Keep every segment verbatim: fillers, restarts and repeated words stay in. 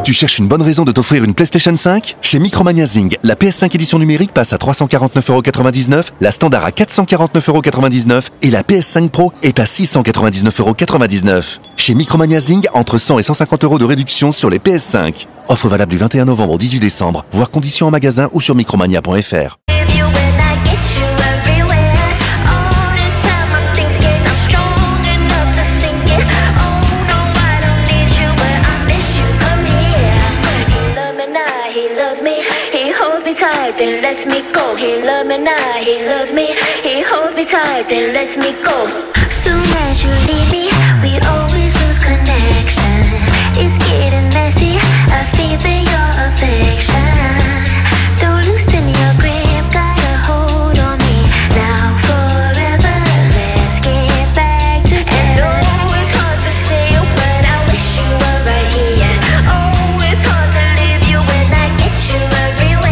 Tu cherches une bonne raison de t'offrir une PlayStation cinq ? Chez Micromania Zing, la P S cinq édition numérique passe à trois cent quarante-neuf euros quatre-vingt-dix-neuf, la standard à quatre cent quarante-neuf euros quatre-vingt-dix-neuf et la P S cinq Pro est à six cent quatre-vingt-dix-neuf euros quatre-vingt-dix-neuf. Chez Micromania Zing, entre cent et cent cinquante euros de réduction sur les P S cinq. Offre valable du vingt et un novembre au dix-huit décembre, voire conditions en magasin ou sur micromania point f r. Tight, then lets me go. He love me now, he loves me. He holds me tight, then lets me go. Soon as you leave me, we always lose connection. It's getting messy, I feel that your affection. Don't loosen your grip, got a hold on me. Now forever, let's get back together. And oh, it's hard to say it, but I wish you were right here. Oh, it's hard to leave you when I get you everywhere.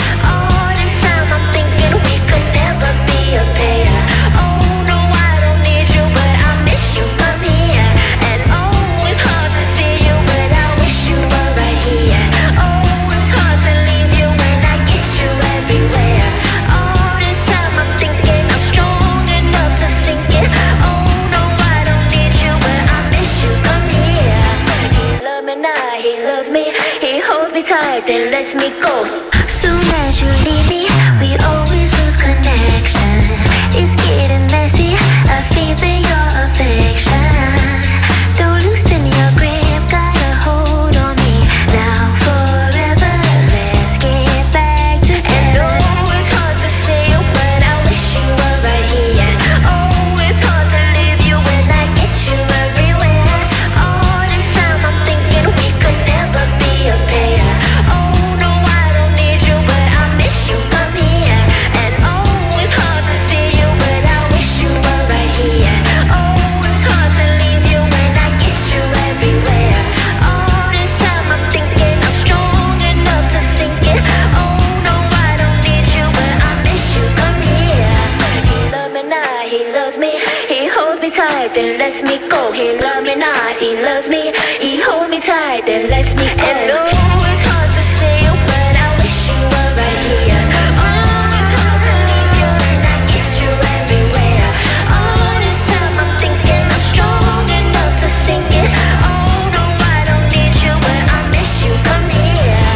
Tight, then lets me go. Soon as you leave me, we always lose connection. It's getting messy, I feel that your affection. Don't loosen your grip, got a hold on me. Now forever, let's get back together. And oh, it's hard to say it, but I wish you were right here. Oh, it's hard to leave you when I get you everywhere. All this time I'm thinking we could never be a pair. Tight, then lets me go. He love me not, he loves me. He hold me tight, then lets me go. And oh, it's hard to say it, but I wish you were right here. Oh, it's hard to leave you and I get you everywhere. All this time I'm thinking I'm strong enough to sink it. Oh no, I don't need you, but I miss you. Come here.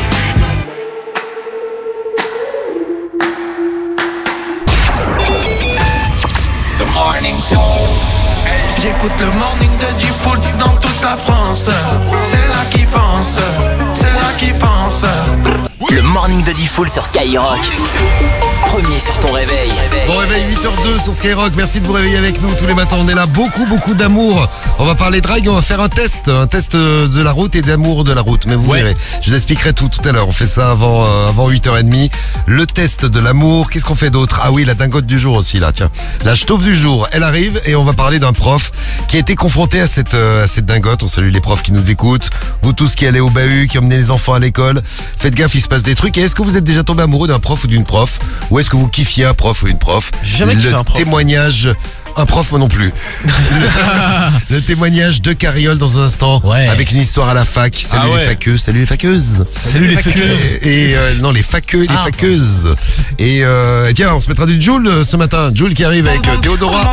The morning show. J'écoute le morning de du foot dans toute la France. C'est là qui fonce, c'est là qui fonce. Le morning de Diffoul sur Skyrock. Premier sur ton réveil. Bon réveil, huit heures zéro deux sur Skyrock. Merci de vous réveiller avec nous tous les matins. On est là, beaucoup, beaucoup d'amour. On va parler drague, on va faire un test. Un test de la route et d'amour de la route. Mais vous ouais. verrez, je vous expliquerai tout tout à l'heure. On fait ça avant, euh, avant huit heures trente. Le test de l'amour. Qu'est-ce qu'on fait d'autre? Ah oui, la dingote du jour aussi là, tiens. La ch'tauve du jour, elle arrive et on va parler d'un prof qui a été confronté à cette, euh, à cette dingote. On salue les profs qui nous écoutent. Vous tous qui allez au bahut, qui emmenez les enfants à l'école. Faites gaffe, il se passe des trucs. Et est-ce que vous êtes déjà tombé amoureux d'un prof ou d'une prof? Ou est-ce que vous kiffiez un prof ou une prof? Jamais kiffé un prof. Le témoignage... Un prof, moi non plus. le, le témoignage de Carriole dans un instant, ouais. avec une histoire à la fac. Salut ah ouais. les faqueux, salut les faqueuses. Salut, salut les faqueux. Et, et euh, non, les faqueux et les ah, faqueuses. Et euh, tiens, on se mettra du Joule ce matin. Joule qui arrive avec euh, Théodora.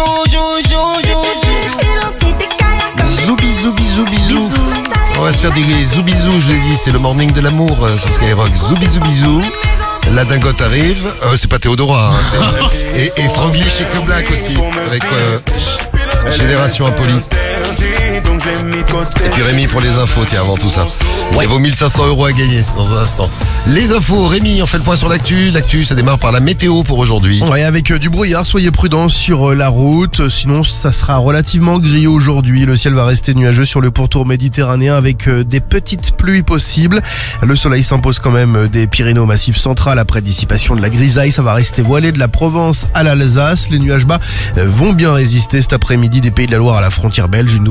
Zoubi, zoubi, zoubi, zou. On va se faire des zoubizous, je l'ai dit. C'est le morning de l'amour euh, sur Skyrock. Zoubi, zoubi, zou. La dingote arrive, euh, c'est pas Théodora, hein, c'est... et, et Franglish et Black aussi, avec euh, Génération Impolie. Et puis Rémi pour les infos, tiens, avant tout ça. Ouais. Et vos mille cinq cents euros à gagner dans un instant. Les infos, Rémi, on fait le point sur l'actu. L'actu, ça démarre par la météo pour aujourd'hui. Ouais, avec euh, du brouillard, soyez prudents sur euh, la route. Sinon, ça sera relativement gris aujourd'hui. Le ciel va rester nuageux sur le pourtour méditerranéen avec euh, des petites pluies possibles. Le soleil s'impose quand même euh, des Pyrénées au Massif central après dissipation de la grisaille. Ça va rester voilé de la Provence à l'Alsace. Les nuages bas euh, vont bien résister cet après-midi des Pays de la Loire à la frontière belge. Une nouvelle perturbation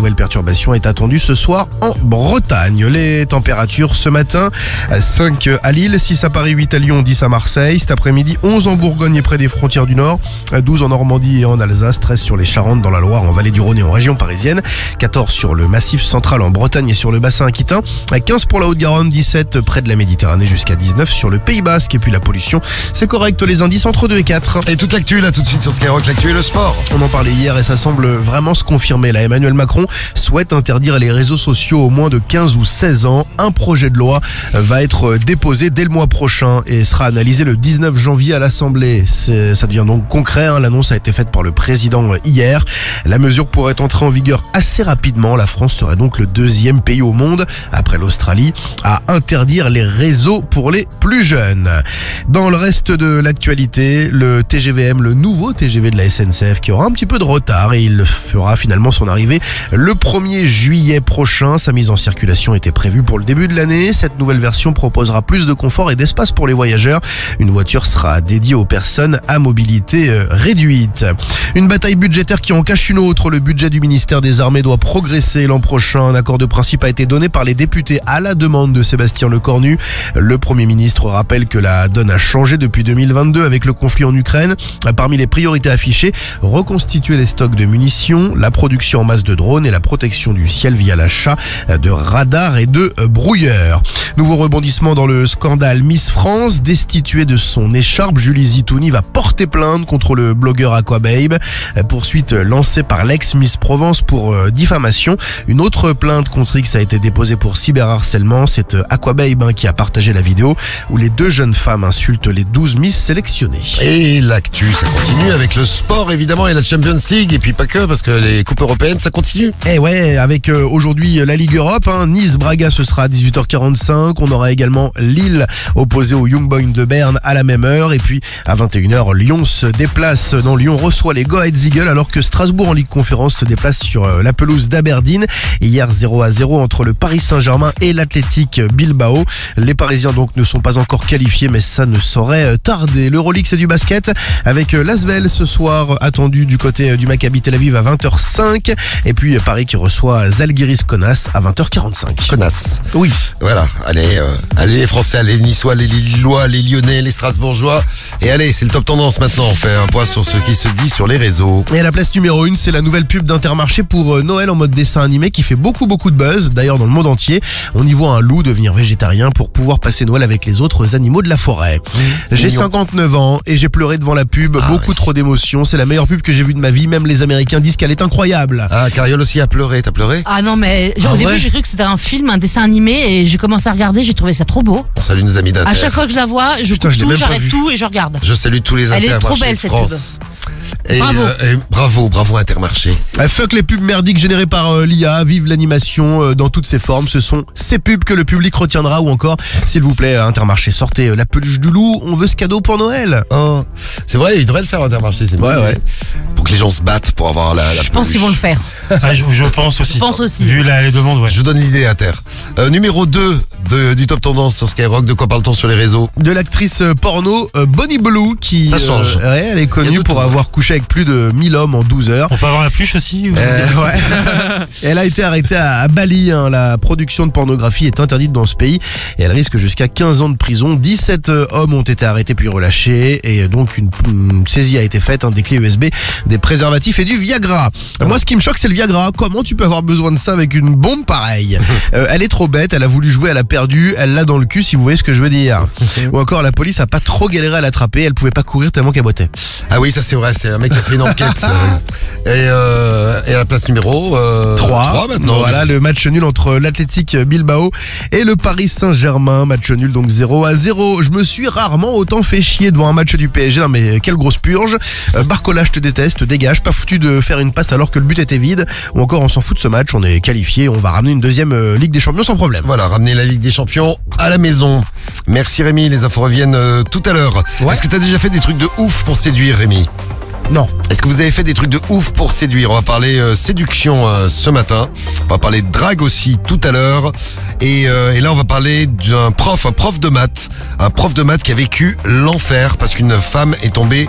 perturbation est attendue ce soir en Bretagne. Les températures ce matin, cinq à Lille, six à Paris, huit à Lyon, dix à Marseille. Cet après-midi, onze en Bourgogne et près des frontières du Nord, douze en Normandie et en Alsace, treize sur les Charentes, dans la Loire, en vallée du Rhône et en région parisienne, quatorze sur le Massif central en Bretagne et sur le bassin aquitain, quinze pour la Haute-Garonne, dix-sept près de la Méditerranée, jusqu'à dix-neuf sur le Pays Basque. Et puis la pollution, c'est correct, les indices entre deux et quatre. Et toute l'actu là tout de suite sur Skyrock, l'actu et le sport. On en parlait hier et ça semble vraiment se confirmer. Là, Emmanuel Macron souhaite interdire les réseaux sociaux aux moins de quinze ou seize ans. Un projet de loi va être déposé dès le mois prochain et sera analysé le dix-neuf janvier à l'Assemblée. C'est, ça devient donc concret, hein. L'annonce a été faite par le président hier. La mesure pourrait entrer en vigueur assez rapidement. La France serait donc le deuxième pays au monde, après l'Australie, à interdire les réseaux pour les plus jeunes. Dans le reste de l'actualité, le T G V M, le nouveau T G V de la S N C F qui aura un petit peu de retard et il fera finalement son arrivée le premier juillet prochain. Sa mise en circulation était prévue pour le début de l'année. Cette nouvelle version proposera plus de confort et d'espace pour les voyageurs. Une voiture sera dédiée aux personnes à mobilité réduite. Une bataille budgétaire qui en cache une autre. Le budget du ministère des Armées doit progresser l'an prochain. Un accord de principe a été donné par les députés à la demande de Sébastien Lecornu. Le Premier ministre rappelle que la donne a changé depuis deux mille vingt-deux avec le conflit en Ukraine. Parmi les priorités affichées, reconstituer les stocks de munitions, la production en masse de drones et la protection du ciel via l'achat de radars et de brouilleurs. Nouveau rebondissement dans le scandale Miss France. Destituée de son écharpe, Julie Zitouni va porter plainte contre le blogueur Aquababe. Poursuite lancée par l'ex-Miss Provence pour diffamation. Une autre plainte contre X a été déposée pour cyberharcèlement. C'est Aquababe hein, qui a partagé la vidéo où les deux jeunes femmes insultent les douze Miss sélectionnées. Et l'actu, ça continue avec le sport évidemment et la Champions League et puis pas que parce que les coupes européennes ça continue. Eh ouais, avec euh, aujourd'hui la Ligue Europe, hein, Nice-Braga ce sera à dix-huit heures quarante-cinq, on aura également Lille opposé au Young Boys de Berne à la même heure et puis à vingt et une heures Lyon se déplace, non Lyon reçoit les Go Ahead Eagles alors que Strasbourg en Ligue Conférence se déplace sur euh, la pelouse d'Aberdeen. Hier zéro à zéro entre le Paris Saint-Germain et l'Athletic Bilbao. Les Parisiens donc ne sont pas encore qualifiés mais ça ne saurait tarder. L'Euroleague c'est du basket avec l'Asvel ce soir attendu du côté du Maccabi Tel Aviv à vingt heures cinq et puis Paris qui reçoit Zalgiris Kaunas à vingt heures quarante-cinq. Kaunas. Oui. Voilà, allez, euh, allez les Français, allez les Niçois, les Lillois, les Lyonnais, les Strasbourgeois. Et allez, c'est le top tendance maintenant. On fait un point sur ce qui se dit sur les réseaux. Et à la place numéro une, c'est la nouvelle pub d'Intermarché pour Noël en mode dessin animé qui fait beaucoup beaucoup de buzz. D'ailleurs dans le monde entier, on y voit un loup devenir végétarien pour pouvoir passer Noël avec les autres animaux de la forêt. Mmh, j'ai mignon. cinquante-neuf ans et j'ai pleuré devant la pub, ah, beaucoup ouais. trop d'émotions. C'est la meilleure pub que j'ai vue de ma vie. Même les Américains disent qu'elle est incroyable. Ah, Cariole aussi a pleuré. T'as pleuré? Ah non mais ah, au début j'ai cru que c'était un film, un dessin animé et j'ai commencé à regarder. J'ai trouvé ça trop beau. On salue nos amis d'Inter. À chaque fois que je la vois, je Putain, coupe je tout, j'arrête tout et je regarde. Je salue tous les Elle est trop Intermarchés belle de cette France. pub. Et, bravo. Euh, et bravo, bravo Intermarché. Euh, fuck les pubs merdiques générées par euh, l'I A, vive l'animation euh, dans toutes ses formes. Ce sont ces pubs que le public retiendra ou encore, s'il vous plaît, Intermarché, sortez euh, la peluche du loup, on veut ce cadeau pour Noël. Oh, c'est vrai, ils devraient le faire Intermarché, c'est ouais, ouais. Pour que les gens se battent pour avoir la, la Je pense qu'ils vont le faire. Ah, je, je pense aussi. Je pense aussi. Vu la, les demandes, ouais. Je vous donne l'idée à terre. Euh, numéro deux de, du Top Tendance sur Skyrock, de quoi parle-t-on sur les réseaux? De l'actrice euh, porno euh, Bonnie Blue qui Ça change. Euh, ouais, elle est connue pour avoir couché avec plus de mille hommes en douze heures. On peut avoir la pluche aussi ou... euh, ouais. Elle a été arrêtée à, à Bali, hein. La production de pornographie est interdite dans ce pays et elle risque jusqu'à quinze ans de prison. dix-sept hommes ont été arrêtés puis relâchés et donc une, une saisie a été faite, hein, des clés U S B, des préservatifs et du Viagra. Ah. Moi ce qui me choque c'est le Viagra. Comment tu peux avoir besoin de ça avec une bombe pareille? euh, Elle est trop bête, elle a voulu jouer, elle a perdu, elle l'a dans le cul si vous voyez ce que je veux dire. Ou encore la police a pas trop galéré à l'attraper, elle pouvait pas courir tellement qu'elle boitait. Ah oui, ça c'est vrai, c'est un mec qui a fait une enquête. et, euh, et à la place numéro euh, trois maintenant. Voilà le match nul entre l'Athletic Bilbao et le Paris Saint-Germain. Match nul donc zéro à zéro. Je me suis rarement autant fait chier devant un match du P S G. Non mais quelle grosse purge. euh, Barcola, je te déteste, dégage, pas foutu de faire une passe alors que le but était vide. Ou encore on s'en fout de ce match, on est qualifié, on va ramener une deuxième euh, Ligue des Champions sans problème. Voilà, ramener la Ligue des Champions à la maison. Merci Rémi, les infos reviennent euh, tout à l'heure. Ouais. Est-ce que t'as déjà fait des trucs de ouf pour séduire Rémi? Non. Est-ce que vous avez fait des trucs de ouf pour séduire? On va parler euh, séduction euh, ce matin. On va parler de drague aussi tout à l'heure. Et, euh, et là, on va parler d'un prof, un prof de maths. Un prof de maths qui a vécu l'enfer parce qu'une femme est tombée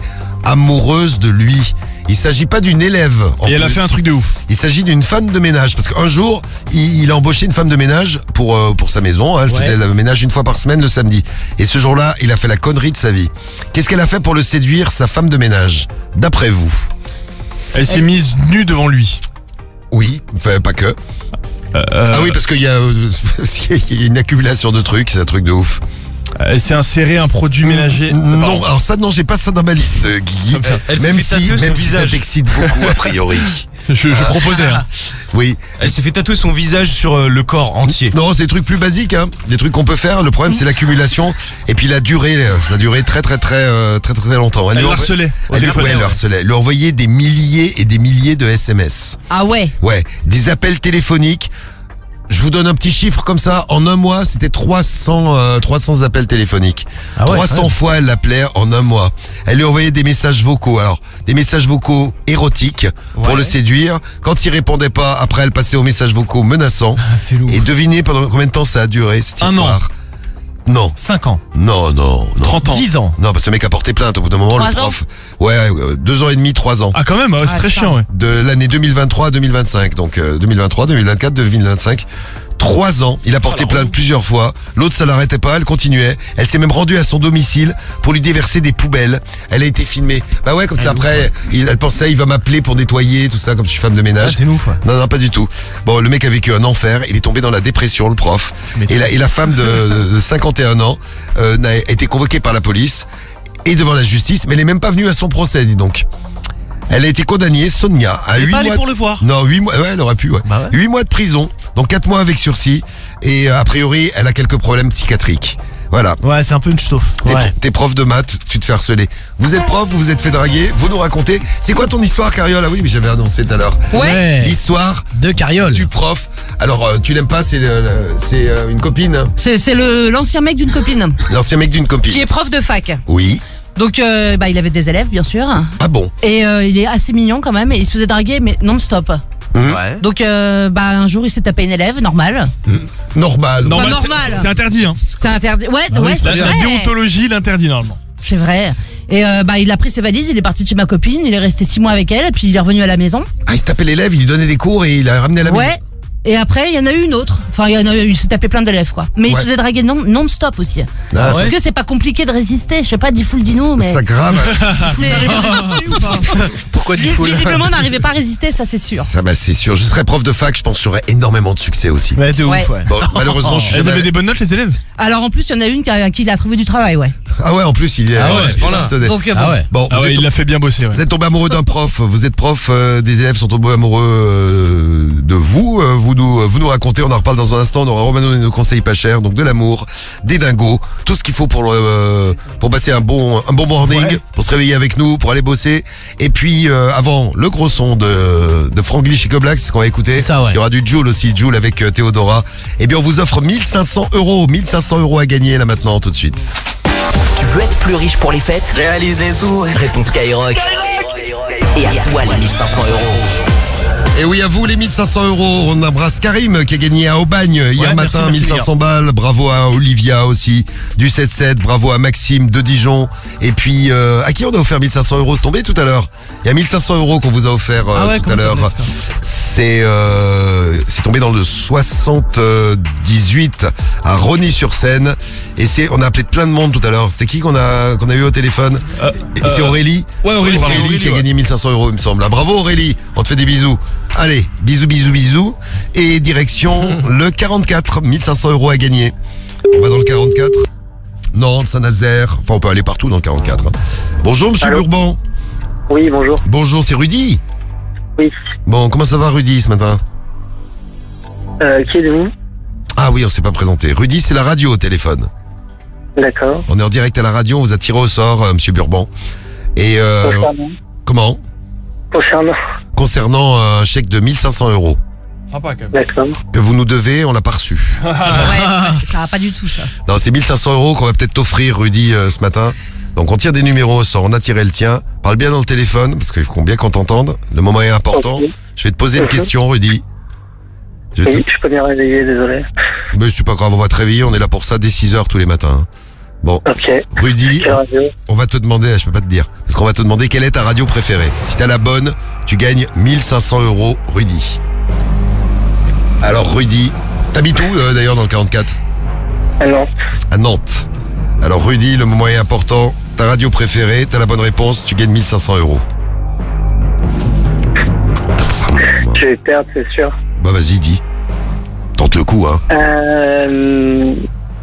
amoureuse de lui. Il s'agit pas d'une élève. en Et elle a plus. fait un truc de ouf. Il s'agit d'une femme de ménage parce qu'un jour, il, il a embauché une femme de ménage pour euh, pour sa maison. hein. Elle Ouais. faisait le ménage une fois par semaine le samedi. Et ce jour-là, il a fait la connerie de sa vie. Qu'est-ce qu'elle a fait pour le séduire, sa femme de ménage, d'après vous? Elle s'est mise nue devant lui. Oui, enfin, pas que. Euh, Ah oui, parce qu'il y a, euh, il y a une accumulation de trucs, c'est un truc de ouf. Elle s'est insérée un produit ménager. Non, alors ça, non, j'ai pas ça dans ma liste, euh, Guigui. Elle s'est Même fait si, tatouer son même si ça visage. t'excite beaucoup, a priori. Je, je proposais. Hein. Oui. Elle s'est fait tatouer son visage sur euh, le corps entier. Non, c'est des trucs plus basiques, hein. Des trucs qu'on peut faire. Le problème, c'est l'accumulation et puis la durée. euh, Ça a duré très, très, très, euh, très, très, très longtemps. Elle lui le envoie- harcelait au Elle, téléphone. ouais, elle le harcelait. Elle lui envoyait des milliers et des milliers de S M S. Ah ouais. Ouais, des appels téléphoniques. Je vous donne un petit chiffre comme ça. En un mois, c'était trois cents, euh, trois cents appels téléphoniques. Ah ouais, trois cents quand même. fois, elle l'appelait en un mois. Elle lui envoyait des messages vocaux. Alors, des messages vocaux érotiques pour Ouais. le séduire. Quand il répondait pas, après, elle passait aux messages vocaux menaçants. C'est lourd. Et devinez pendant combien de temps ça a duré, cette Un histoire? Non, cinq ans. non, non, non. trente ans. dix ans. Non, parce que le mec a porté plainte au bout d'un moment, le Trois ans prof. Ouais, euh, deux ans et demi, trois ans. Ah quand même, ouais, c'est Ah, très putain. chiant. Ouais. De l'année deux mille vingt-trois à deux mille vingt-cinq. Donc euh, deux mille vingt-trois, deux mille vingt-quatre, deux mille vingt-cinq. Trois ans, il a porté plainte plusieurs fois. L'autre, ça l'arrêtait pas, elle continuait. Elle s'est même rendue à son domicile pour lui déverser des poubelles. Elle a été filmée. Bah ouais, comme ça après, il, elle pensait, il va m'appeler pour nettoyer, tout ça, comme je suis femme de Ah, ménage. c'est ouf. Ouais. Non, non, pas du tout. Bon, le mec a vécu un enfer. Il est tombé dans la dépression, le prof. Et la, et la femme de, de cinquante et un ans euh, n'a été convoquée par la police et devant la justice, mais elle est même pas venue à son procès, dis donc. Elle a été condamnée, Sonia, à Elle est huit pas allée mois. pour le voir. Non, huit mois. Ouais, elle aurait pu. Ouais. Bah ouais. huit mois de prison, donc quatre mois avec sursis. Et euh, a priori, elle a quelques problèmes psychiatriques. Voilà. Ouais, c'est un peu une chauffe. T'es, Ouais. t'es prof de maths, tu te fais harceler. Vous êtes prof, vous vous êtes fait draguer, vous nous racontez. C'est quoi ton histoire, Carriole? Ah oui, mais j'avais annoncé tout à l'heure. Ouais. L'histoire De carriole. du prof. Alors, euh, tu l'aimes pas, c'est, le- le- c'est euh, une copine, hein. C'est c'est le l'ancien mec d'une copine L'ancien mec d'une copine. qui est prof de fac. Oui. Donc euh, bah il avait des élèves bien sûr. Ah bon? Et euh, il est assez mignon quand même et il se faisait draguer mais non-stop. Ouais. Donc euh, bah un jour il s'est tapé une élève, normal. Normal. Non, c'est- normal. C'est interdit. Hein. C'est interdit. Ouais, Ah oui, ouais, c'est c'est La, vrai. la déontologie l'interdit normalement. C'est vrai. Et euh, bah il a pris ses valises, il est parti de chez ma copine, il est resté six mois avec elle et puis il est revenu à la maison. Ah, il se tapait l'élève, il lui donnait des cours et il l'a ramené à la maison. Ouais. Et après, il y en a eu une autre. Enfin, il y en a eu, il s'est tapé plein d'élèves, quoi. Mais il Ouais. se faisait draguer non- non-stop aussi. Ah, Parce que c'est pas compliqué de résister. Je sais pas, Diffoul, dis-nous, mais. Ça grave. C'est. Pourquoi du full? Visiblement, on n'arrivait pas à résister, ça c'est sûr. Ça, bah, c'est sûr. Je serais prof de fac, je pense que j'aurais énormément de succès aussi. Ouais, de Ouais. ouf, ouais. Bon, malheureusement, je suis Elles jamais. avaient des bonnes notes, les élèves. Alors en plus, il y en a une qui a, qui a trouvé du travail, ouais. Ah ouais, en plus, il est. Ah ouais, à ce point-là. pistonné. Donc, euh, bon. Ah ouais. Bon, Ah vous, ouais, êtes, il l'a fait bien bosser. Ouais. vous êtes tombé amoureux d'un prof. Vous êtes prof, euh, des élèves sont tombés amoureux euh, de vous. Euh, vous nous, vous nous racontez. On en reparle dans un instant. On aura Romano et nos conseils pas chers. Donc de l'amour, des dingos, tout ce qu'il faut pour le, euh, pour passer un bon, un bon morning, Ouais. pour se réveiller avec nous, pour aller bosser. Et puis euh, avant le gros son de, de Franglish et Coblax, ce qu'on va écouter. C'est ça, ouais. Il y aura du Joule aussi, Joule avec euh, Théodora. Et bien on vous offre mille cinq cents euros, mille cinq cents euros à gagner là maintenant tout de suite. Tu veux être plus riche pour les fêtes? Réalise les sous. Réponse Skyrock. Et à toi les mille cinq cents euros. Et oui, à vous les mille cinq cents euros. On embrasse Karim qui a gagné à Aubagne hier Ouais, merci, matin, merci, mille cinq cents balles. Bravo à Olivia aussi, du sept sept. Bravo à Maxime de Dijon. Et puis, euh, à qui on a offert mille cinq cents euros? C'est tombé tout à l'heure. Il y a mille cinq cents euros qu'on vous a offert euh, Ah ouais, tout à comment ça l'heure. s'appelle, C'est euh, c'est tombé dans le soixante-dix-huit à Rosny-sur-Seine. Et c'est, on a appelé plein de monde tout à l'heure. C'est qui qu'on a, qu'on a eu au téléphone? Euh, Et c'est euh, Aurélie. Ouais, Aurélie, Aurélie, Aurélie, qui a ouais. gagné mille cinq cents euros, il me semble. Ah, bravo Aurélie, on te fait des bisous. Allez, bisous, bisous, bisous. Et direction le quarante-quatre, mille cinq cents euros à gagner. On va dans le quarante-quatre. Nantes, Saint-Nazaire. Enfin, on peut aller partout dans le quarante-quatre. hein. Bonjour, monsieur Allô. Bourban. Oui, bonjour. Bonjour, c'est Rudy. Oui. Bon, comment ça va, Rudy, ce matin? Euh, qui êtes-vous? Ah oui, on s'est pas présenté. Rudy, c'est la radio au téléphone. D'accord. On est en direct à la radio, on vous a tiré au sort, euh, monsieur Bourban. Et euh, Concernant comment? Concernant. Concernant euh, un chèque de mille cinq cents euros Sympa quand même. D'accord. que vous nous devez, on l'a pas reçu. Ouais, ça va pas du tout, ça. Non, c'est mille cinq cents euros qu'on va peut-être t'offrir, Rudy, euh, ce matin. Donc on tire des numéros au sort, on a tiré le tien. Parle bien dans le téléphone, parce qu'il faut bien qu'on t'entende. Le moment est important. Ok. Je vais te poser une Mhm. question, Rudy. Je vais Oui, te... je peux bien réveiller, désolé. Mais c'est pas grave, on va te réveiller, on est là pour ça dès six heures tous les matins. Bon, Ok. Rudy, Quelle radio? on va te demander, je peux pas te dire, parce qu'on va te demander quelle est ta radio préférée. Si t'as la bonne, tu gagnes mille cinq cents euros, Rudy. Alors Rudy, t'habites où euh, d'ailleurs dans le quarante-quatre? Ah non. À Nantes. Alors Rudy, le moment est important. Ta radio préférée, t'as la bonne réponse, tu gagnes mille cinq cents euros. Je vais perdre, c'est sûr. Bah vas-y, dis. Tente le coup, hein. Euh...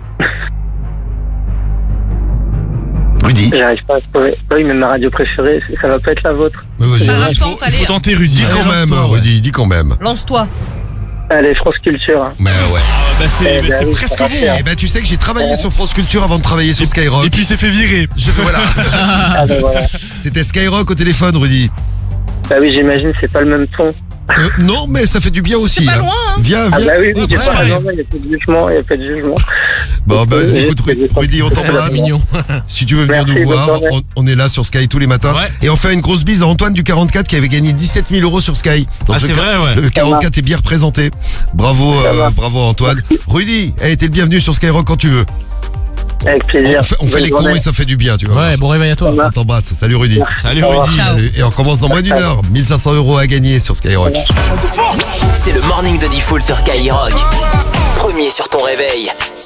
Rudy. J'arrive pas à trouver. Oui, mais ma radio préférée, ça va pas être la vôtre. Bah, vas-y. Pas grave, Il faut, tente, il allez. faut tenter Rudy. Dis quand même, Rudy, dis quand même. Lance-toi. Allez, France Culture. hein. Mais ouais. Ah, bah c'est Eh bah, ben c'est oui, presque ça va bon. faire. Eh ben tu sais que j'ai travaillé sur France Culture avant de travailler sur Skyrock. Et puis il s'est fait virer. Je fais voilà. Ah ben voilà. C'était Skyrock au téléphone, Rudy. Bah oui, j'imagine, c'est pas le même ton. Euh, non, mais ça fait du bien aussi. C'est pas hein. loin, hein. Viens, Ah viens. bah oui, oui, j'ai ouais, pas. ouais. Non, non, il n'y a pas de jugement, il n'y a pas de jugement. Bon, bah, Euh, écoute, j'ai- j'ai- Rudy, on t'embrasse. Mignon. Si tu veux venir Merci, nous bonne voir, journée. on, on est là sur Sky tous les matins. Ouais. Et on fait une grosse bise à Antoine du quarante-quatre qui avait gagné dix-sept mille euros sur Sky. Donc Ah, le c'est quar- vrai, ouais. Le quarante-quatre est bien représenté. Bravo, Ça euh, va. bravo Antoine. Rudy, hey, t'es le bienvenu sur Skyrock quand tu veux. Avec plaisir. On fait, on fait Bonne les cons journée. et ça fait du bien, tu vois. Ouais, bon réveil à toi. On t'embrasse. Salut Rudy. Salut Au revoir. Rudy. Ciao. Salut. Et on commence dans moins d'une heure. mille cinq cents euros à gagner sur Skyrock. C'est le morning de Diffoul sur Skyrock. Premier sur ton réveil.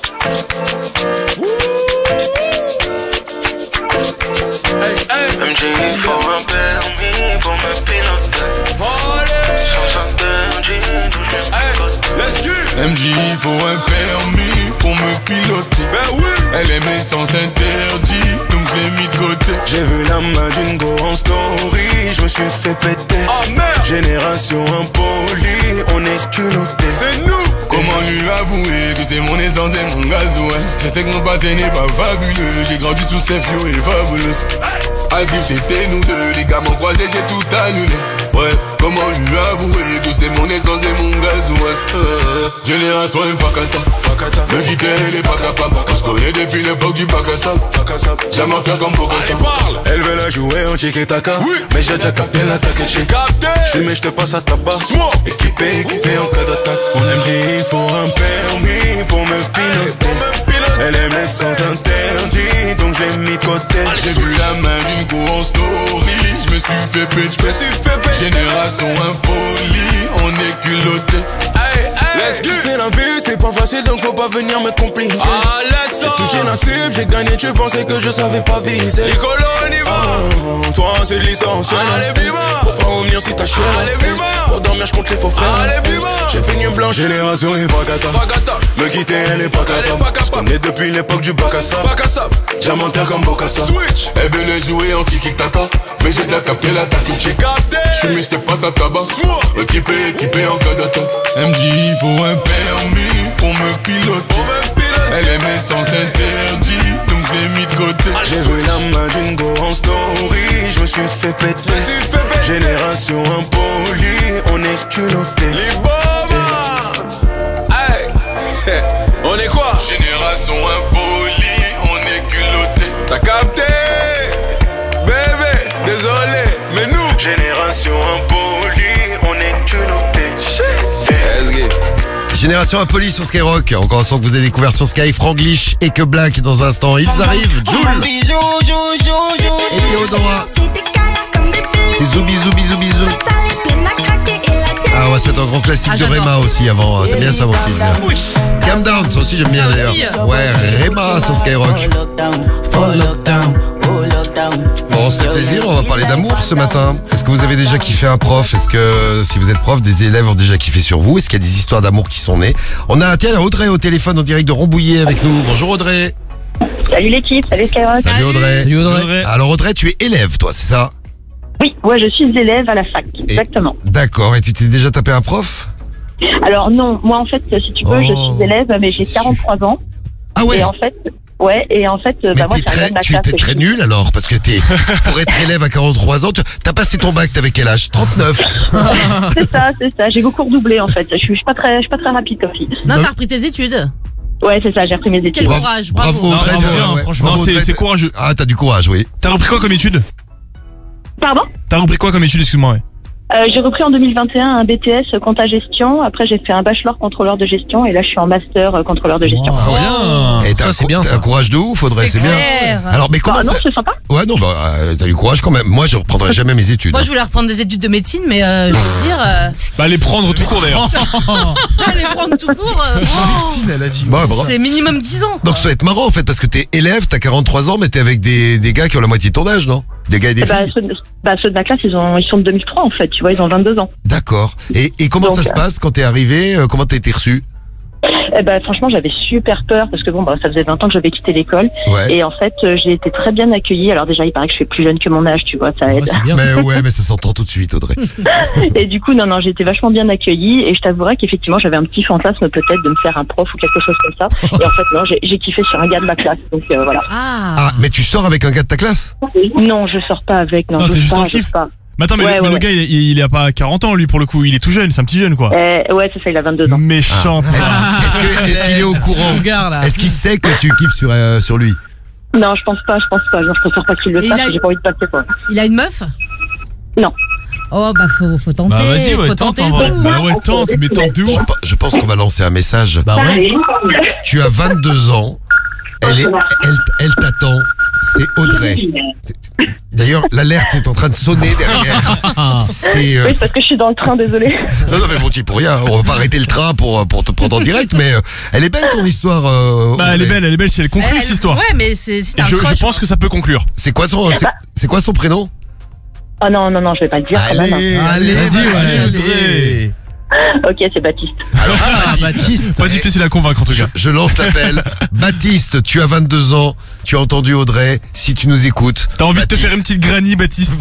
M J faut un permis pour me piloter. Sans interdit, d'où je me M J faut un permis pour me piloter. Ben oui. Elle aimait sans interdit, donc je l'ai mis de côté. J'ai vu la main d'une go en story, je me suis fait péter. Oh merde. Génération impolie, on est culotté. C'est nous. Comment lui avouer que c'est mon essence et mon gasoil? Je sais que mon passé n'est pas fabuleux. J'ai grandi sous ces flots et fabuleux. Ice Cube c'était nous deux, les gars m'ont croisé, j'ai tout annulé. Bref, comment lui avouer que c'est mon essence et mon gasoil? euh, Génération Fakata, Fakata. Me quitter, elle est pas capable. On se connaît depuis l'époque du bac à sable. Jamais en faire comme Bokassa. Elle veut la jouer en tiki-taka, Oui. mais j'ai déjà capté l'attaque et j'ai Capté. Je mais je te passe à tabac. Smoke. Équipé, équipé en cas d'attaque. Mon M J, il faut un permis pour me piloter. Elle aime les sans interdit, donc je l'ai mis de côté. J'ai vu la main d'une go en story, je me suis fait péter. Je me suis fait péter. Génération impolie, on est culotté. Hey, hey. Let's go. C'est la vie, c'est pas facile, donc faut pas venir me compliquer. Ah, laisse J'ai ça. touché la cible, j'ai gagné, tu pensais que je savais pas viser. Nicolo, on y va. Oh, toi c'est licencieux. Allez, bima. Faut pas revenir si t'as chier. Allez, bima. Pour dormir, je compte les faux frères. Allez, bima. J'ai fait une blanche. Génération et Vagata. Vagata. Me quitter, elle est pas Elle est capable. pas capable. Je connais depuis l'époque du bac à sable. Bac à sable. Diamantaire comme Bokassa. Switch. Elle veut le jouer en tiki-taka, mais j'ai déjà capté l'attaque. J'ai capté. Je suis mis, j'étais pas à tabac. Smoke. Équipé, équipé en cas d'attaque. M J, il faut un permis pour me piloter. Pour me piloter. Elle aimait sans interdit, donc j'ai mis de côté. J'ai vu la main d'une go en story, je me suis fait péter. Je me suis fait péter. Génération impolie, on est culotté. Les bombes. Hey. On est quoi? Génération impolie, on est culotté. T'as capté? Bébé, désolé, mais nous. Génération impolie, on est culotté. Let's get. Génération Impolie sur Skyrock. Encore un son que vous avez découvert sur Sky. Franglish et que Black dans un instant. Ils arrivent. Joule et Théodora. C'est Zoubi Zoubi Zoubi Zou. Ah, on va se mettre un grand classique Ah, de j'adore. Rema aussi avant. T'aimes bien ça aussi, j'aime bien. Calm Down, ça aussi j'aime bien Ça d'ailleurs. aussi. Ouais, Rema sur Skyrock. Bon, on se fait plaisir, on va parler d'amour ce matin. Est-ce que vous avez déjà kiffé un prof? Est-ce que, si vous êtes prof, des élèves ont déjà kiffé sur vous? Est-ce qu'il y a des histoires d'amour qui sont nées? On a, tiens, Audrey au téléphone en direct de Rambouillet avec nous. Bonjour Audrey. Salut l'équipe, salut Skyrock. Salut Audrey. Salut Audrey. Alors Audrey, tu es élève toi, c'est ça? Oui, ouais, je suis élève à la fac, exactement. D'accord, et tu t'es déjà tapé un prof? Alors non, moi en fait, si tu veux, Oh, je suis élève, mais j'ai quarante-trois ans. Ah ouais. Et en fait, ouais, et en fait, Mais bah moi, t'es c'est un très, gars de ma tu classe. étais que très je- nul alors, parce que t'es, pour être élève à quarante-trois ans, tu as passé ton bac, t'avais quel âge? trente-neuf. C'est ça, c'est ça. J'ai beaucoup redoublé en fait. Je suis je suis pas très, je suis pas très rapide comme fille. Non, t'as repris tes études. Ouais, c'est ça. J'ai repris mes études. Quel courage, bravo. Bravo, Non, Audrey, bravo, ouais, bien, ouais. franchement, Bravo, c'est- Audrey. c'est courageux. Ah, t'as du courage, oui. T'as repris quoi comme étude? Pardon? T'as repris quoi comme étude, excuse-moi, ouais. Euh, j'ai repris en deux mille vingt et un un B T S compta gestion. Après, j'ai fait un bachelor contrôleur de gestion et là, je suis en master euh, contrôleur de gestion. Oh, bien. Et t'as Ça, un c'est cou- bien, t'as ça. un courage de ouf, Audrey, c'est bien. clair. Alors, mais comment Ah non, ça... c'est sympa. Ouais, non, bah, euh, t'as du courage quand même. Moi, je reprendrai jamais mes études. Moi, je voulais reprendre des études de médecine, mais euh, je veux dire, euh, Bah, les prendre tout court d'ailleurs. aller prendre tout court, euh, oh, Médecine, elle a dit. Bah, bravo. c'est minimum dix ans. quoi. Donc ça va être marrant en fait parce que t'es élève, t'as quarante-trois ans mais t'es avec des, des gars qui ont la moitié de ton âge, non? Des gars et des Eh bah, filles. ceux, de, bah, ceux de ma classe, ils, ont, ils sont de deux mille trois en fait, tu vois, ils ont vingt-deux ans. D'accord. Et, et comment Donc, ça se euh, passe quand t'es arrivé? euh, Comment t'as été reçu? Eh ben, franchement, j'avais super peur parce que bon, bah, ça faisait vingt ans que j'avais quitté l'école. Ouais. Et en fait, euh, j'ai été très bien accueillie. Alors déjà, il paraît que je suis plus jeune que mon âge, tu vois, ça aide. Ouais, c'est bien. Mais ouais, mais ça s'entend tout de suite, Audrey. Et du coup, non, non, j'ai été vachement bien accueillie. Et je t'avouerais qu'effectivement, j'avais un petit fantasme peut-être de me faire un prof ou quelque chose comme ça. Et en fait, non, j'ai j'ai kiffé sur un gars de ma classe. Donc euh, voilà. Ah. Ah, mais tu sors avec un gars de ta classe? Non, je sors pas avec. Non, Non, t'es j'ose juste pas, en j'ose kiff. pas. Mais attends, mais, Ouais, le, mais ouais, le gars, il, il, il a pas quarante ans, lui, pour le coup. Il est tout jeune, c'est un petit jeune, quoi. Euh, ouais, c'est ça, il a vingt-deux ans. Méchante. Est-ce que- est-ce qu'il est au courant? Regarde là. Est-ce qu'il sait que tu kiffes sur, euh, sur lui? Non, je pense pas, je pense pas. Non, je préfère pas qu'il le Et fasse. il a- J'ai pas envie de passer quoi. Il a une meuf? Non. Oh, bah, faut, faut tenter. Bah, vas-y, ouais, faut tente tenter en le vrai. coup. Bah, ouais, tente, mais tente de Je, ouf. pe- je pense qu'on va lancer un message. Bah ouais. Tu as vingt-deux ans. Elle, est, elle, elle t'attend. C'est Audrey. D'ailleurs, l'alerte est en train de sonner derrière. C'est. euh, Oui, c'est parce que je suis dans le train, désolé. Non, non, mais bon, tu pour rien. On va pas arrêter le train pour, pour te prendre en direct, mais euh, elle est belle ton histoire. euh, Bah, elle est Audrey. belle, elle est belle si elle conclut Elle- cette histoire. Ouais, mais c'est c'est Et un je, crush, je pense quoi. que ça peut conclure. C'est quoi son, c'est, c'est quoi son prénom? Oh non, non, non, je vais pas le dire quand même. Allez, Allez, vas-y, vas-y, allez. Audrey. Ok, c'est Baptiste. Alors, Ah, Baptiste, Baptiste. Pas difficile à convaincre en tout je, cas. je lance l'appel. Baptiste, tu as vingt-deux ans. Tu as entendu Audrey. Si tu nous écoutes. T'as envie de te Baptiste. faire une petite granny, Baptiste?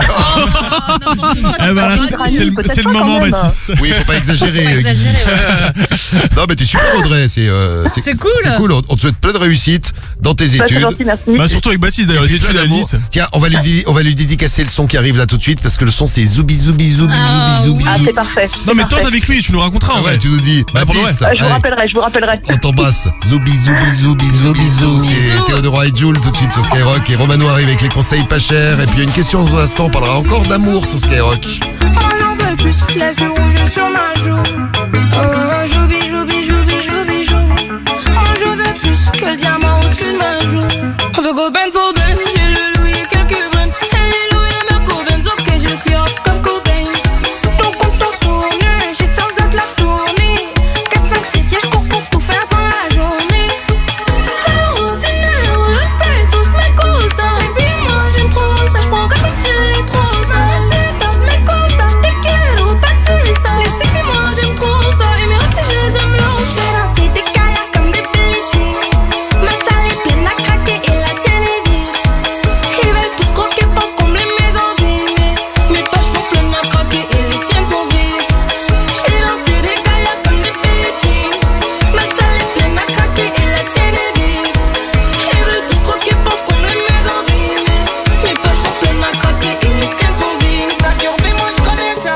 Eh ben là, c'est c'est le, c'est le Peut-être pas moment, quand même. Baptiste. Oui, faut pas exagérer. Faut pas exagérer, ouais. Non, mais t'es super, Audrey. C'est, euh, C'est cool. C'est cool. On on te souhaite plein de réussite dans tes Ouais, c'est études. gentil, merci. Bah, surtout avec Baptiste d'ailleurs, Et les puis études plein à la d'amour. limite. Tiens, on va lui dé- on va lui dédicacer le son qui arrive là tout de suite parce que le son c'est zoubi zoubi zoubi Ah, zoubi zoubi. Ah, zoubi. c'est parfait. Non, mais c'est tente parfait. avec lui, tu nous raconteras en Ah ouais, vrai. tu nous dis. Bah, pour le Baptiste, Euh, je vous allez, rappellerai, je vous rappellerai. on t'embrasse. Zoubi zoubi zoubi zoubi zoubi. C'est Théodore et Jules tout de suite sur Skyrock et Romano arrive avec les conseils pas chers et puis il y a une question dans un instant, on parlera encore d'amour sur Skyrock. Oh, j'en veux plus, laisse du rouge sur ma joue. Oh, joubi, joubi, joubi, joubi, joubi. Oh, je veux plus que le diamant au-dessus de ma joue. On peut go ben for ben, j'ai le louis et quelques bennes. Alléluia, Merco Benz, ok, j'ai le cuir comme Cobain. Ton compte en tourne, j'ai sans de la tournée. quatre, cinq, six, yeah, je cours pour tout faire dans la journée. Oh, dinero, los pesos me gustan. Baby, moi j'aime trop ça, je prends comme si c'est trop ça. C'est top, me gusta, te quiero, Baptiste. Les sexy, moi j'aime trop ça. Et mes rêves, je les aime là. Je fais danser des kayaks comme des Billie Jean. Ma salle est pleine à craquer et la tienne est vide. Ils veulent tous croquer, pensent combler mes envies. Mais mes poches sont pleines à craquer et les siennes sont vides. Je fais danser des kayaks comme des Billie Jean. Ma salle est pleine à craquer et la tienne est vide. Ils veulent tous croquer, pensent combler mes envies. Mais mes poches sont pleines à craquer et les siennes sont vides. La curvée, moi je connais ça.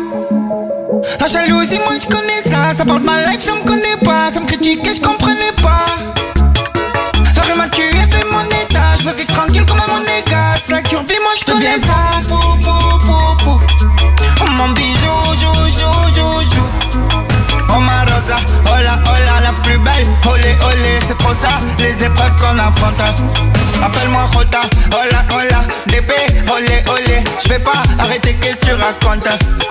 La jalousie, moi je connais ça. Ça parle de ma life, ça me connaît pas. Ça me critique et je comprenais pas. La rue m'a tué, fait mon état. Je veux vivre tranquille comme un monégas. La curvée, moi je connais ça. Pou, pou, pou, pou. Oh mon bijou, jou, jou, jou, jou. Oh ma rosa, oh la, oh la, la plus belle. Olé, olé, c'est trop ça. Les épreuves qu'on affronte. Appelle-moi Jota, oh la, oh la. D B, olé, olé. Je vais pas arrêter, qu'est-ce que tu racontes?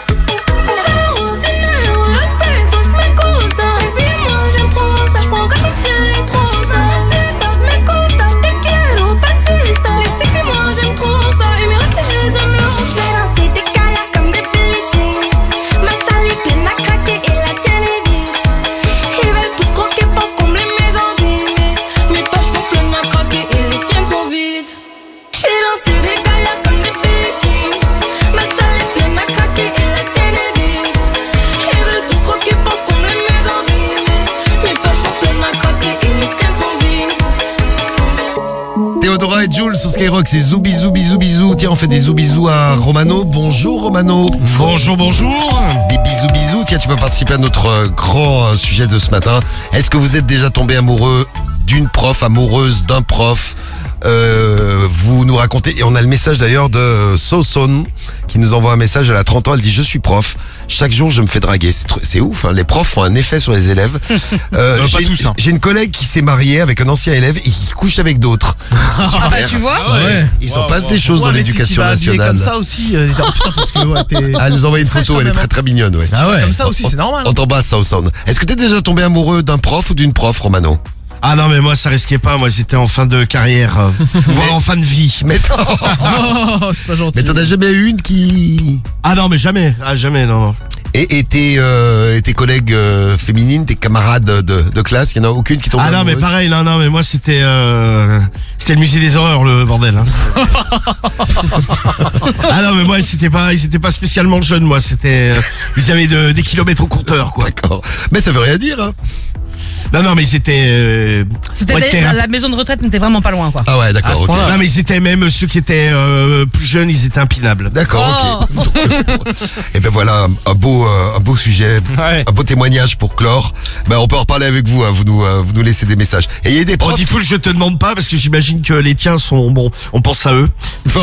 Oh, dinero, los pesos me gustan. Baby, moi j'aime trop ça, je prends comme si c'est trop ça. C'est top, me gusta, te quiero, Baptiste. Les sexy, moi j'aime trop ça. Et mes rêves, je les aime là. Je fais danser des kayaks comme des Billie Jean. Ma salle est pleine à craquer et la tienne est vide. Ils veulent tous croquer, pensent combler mes envies. Mais mes poches sont pleines à craquer et les siennes sont vides. Je fais danser des kayaks comme des Billie Jean. Ma salle est pleine à craquer et la tienne est vide. Ils veulent tous croquer, pensent combler mes envies. Mais mes poches sont pleines à craquer et les siennes sont vides. Théodora et Jules sur Skyrock, c'est zoubi zoubi zoubi zou. Tiens, on fait des zoubisous à Romano. Bonjour Romano. Bonjour, bonjour. Des bisous bisous. Tiens, tu vas participer à notre euh, grand euh, sujet de ce matin. Est-ce que vous êtes déjà tombé amoureux d'une prof, amoureuse d'un prof? Euh, vous nous racontez, et on a le message d'ailleurs de Soson qui nous envoie un message, elle a trente ans, elle dit je suis prof, chaque jour je me fais draguer. C'est, tr- c'est ouf, hein, les profs ont un effet sur les élèves. Euh, Pas j'ai, tous, hein. j'ai une collègue qui s'est mariée avec un ancien élève et qui couche avec d'autres. C'est super. Ah bah tu vois. Ah ouais. Il s'en Wow, passe wow. des choses Ouais, dans mais si l'éducation tu vas habiller nationale. comme ça aussi, euh, oh, putain, parce que ouais, t'es. Ah, elle nous envoie une Fraîche, photo, quand elle est même, très hein. très mignonne. Ouais. Ah ouais. Comme ça On- aussi, c'est normal. On t'embrasse, Soson. Est-ce que t'es déjà tombé amoureux d'un prof ou d'une prof, Romano? Ah non, mais moi, ça risquait pas. Moi, j'étais en fin de carrière, euh, voire en fin de vie. Mais, t'en- Oh, c'est pas gentil. mais t'en as jamais eu une qui... Ah non, mais jamais. Ah, jamais, non, non. Et, et tes, euh, et tes collègues euh, féminines, tes camarades de, de classe, il n'y en a aucune qui tombe Ah non, mais amoureuse? pareil, non, non, mais moi, c'était, euh, c'était le musée des horreurs, le bordel. Hein. Ah non, mais moi, c'était pas, ils étaient pas spécialement jeunes, moi. C'était, euh, ils avaient de- des kilomètres au compteur, quoi. D'accord. Mais ça veut rien dire, hein. Non, non, mais ils étaient. Euh, C'était ouais, des- terrain- la maison de retraite n'était vraiment pas loin quoi. Ah ouais, d'accord, ok. Non, mais ils étaient même ceux qui étaient euh, plus jeunes, ils étaient impinables. D'accord, ok. Donc, euh, et ben voilà, un beau, euh, un beau sujet, Ouais. un beau témoignage pour clore. Ben on peut en reparler avec vous, hein, vous nous, euh, vous nous laissez des messages. Et il y a des Bon, profs. Diffoul, je te demande pas parce que j'imagine que les tiens sont bon. On pense à eux. Bon.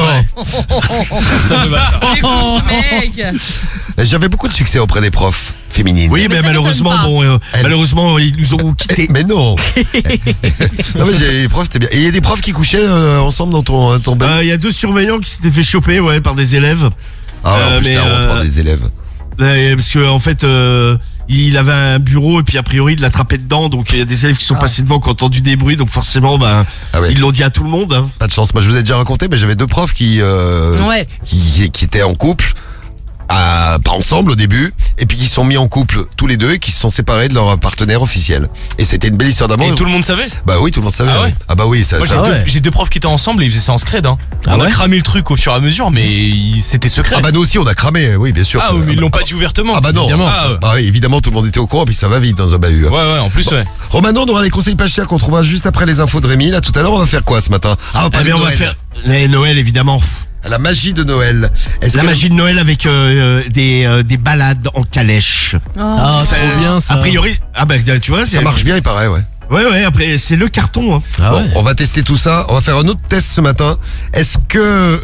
C'est fou, ce mec. J'avais beaucoup de succès auprès des profs féminines. Oui, mais, ça malheureusement, m'étonne pas. bon, euh, Elle- malheureusement, ils nous ont quittés. Eh, mais non. Non mais j'ai les profs, c'était bien. Et il y a des profs qui couchaient euh, ensemble dans ton, ton bain. Euh, Il y a deux surveillants qui s'étaient fait choper, ouais, par des élèves. Ah ouais, en euh, plus mais, la honte euh, par des élèves. Ouais, parce que en fait, euh, il avait un bureau et puis a priori il l'attrapait dedans, donc il y a des élèves qui sont passés devant, qui ont entendu des bruits, donc forcément, ben, Ah ouais. ils l'ont dit à tout le monde. Hein. Pas de chance. Moi, je vous ai déjà raconté, mais j'avais deux profs qui, euh, Ouais. qui, qui étaient en couple, à, pas ensemble au début, et puis qui sont mis en couple tous les deux et qui se sont séparés de leur partenaire officiel. Et c'était une belle histoire d'amour. Et tout le monde savait? Bah oui, tout le monde savait. Ah ouais. oui. Ah bah oui, ça. Moi, ça- j'ai, deux, j'ai deux profs qui étaient ensemble et ils faisaient ça en scred. Hein. Ah on a ouais cramé le truc au fur et à mesure, mais il- c'était secret. Ah bah nous aussi, on a cramé, oui, bien sûr. Ah oui, mais ils l'ont pas dit ouvertement. Ah bah non. Évidemment. Ah, ouais. Bah oui, évidemment, tout le monde était au courant, puis ça va vite dans un bahut. hein. Ouais, ouais, en plus, ouais. Romano, on aura des conseils pas chers qu'on trouvera juste après les infos de Rémi. Là, tout à l'heure, on va faire quoi ce matin? Ah, on va Eh parler bien, de on va Noël. faire les Noël, évidemment. La magie de Noël. Est-ce La que magie de Noël avec euh, euh, des, euh, des balades en calèche. Ah, Ça- trop bien ça. A priori, ah bah tu vois, ça marche bien, il paraît, ouais. Ouais, ouais, après, c'est le carton. Hein. Ah Bon, ouais. on va tester tout ça. On va faire un autre test ce matin. Est-ce que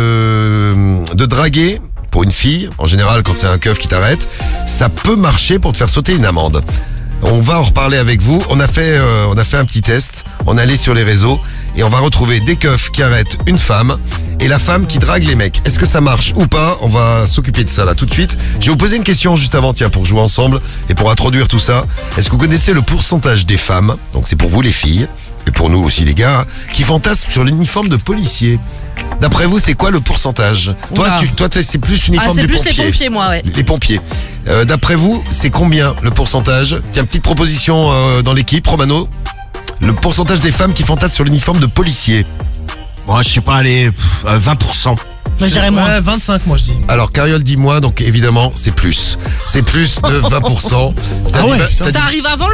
de, de draguer pour une fille, en général quand c'est un keuf qui t'arrête, ça peut marcher pour te faire sauter une amende? On va en reparler avec vous. On a fait, euh, on a fait un petit test. On est allé sur les réseaux et on va retrouver des keufs qui arrêtent une femme et la femme qui drague les mecs. Est-ce que ça marche ou pas? On va s'occuper de ça là tout de suite. Je vais vous poser une question juste avant, tiens, pour jouer ensemble et pour introduire tout ça. Est-ce que vous connaissez le pourcentage des femmes, donc c'est pour vous les filles, et pour nous aussi les gars, qui fantasment sur l'uniforme de policier? D'après vous, c'est quoi le pourcentage? Toi, Oula. tu, toi, tu- c'est plus Ah, l'uniforme c'est des plus pompiers. les pompiers, moi, ouais. Les pompiers. Euh, D'après vous, c'est combien le pourcentage? Tiens, petite proposition euh, dans l'équipe, Romano. Le pourcentage des femmes qui fantasment sur l'uniforme de policier. Bon, je sais pas, allez, pff, euh, vingt pour cent. Moi, je dirais moins. Ouais, vingt-cinq moi je dis. Alors, Cariole dit moi, donc évidemment, c'est plus. C'est plus de vingt pour cent. T'as Ah dit ouais, vingt- putain. t'as dit- Ça arrive avant le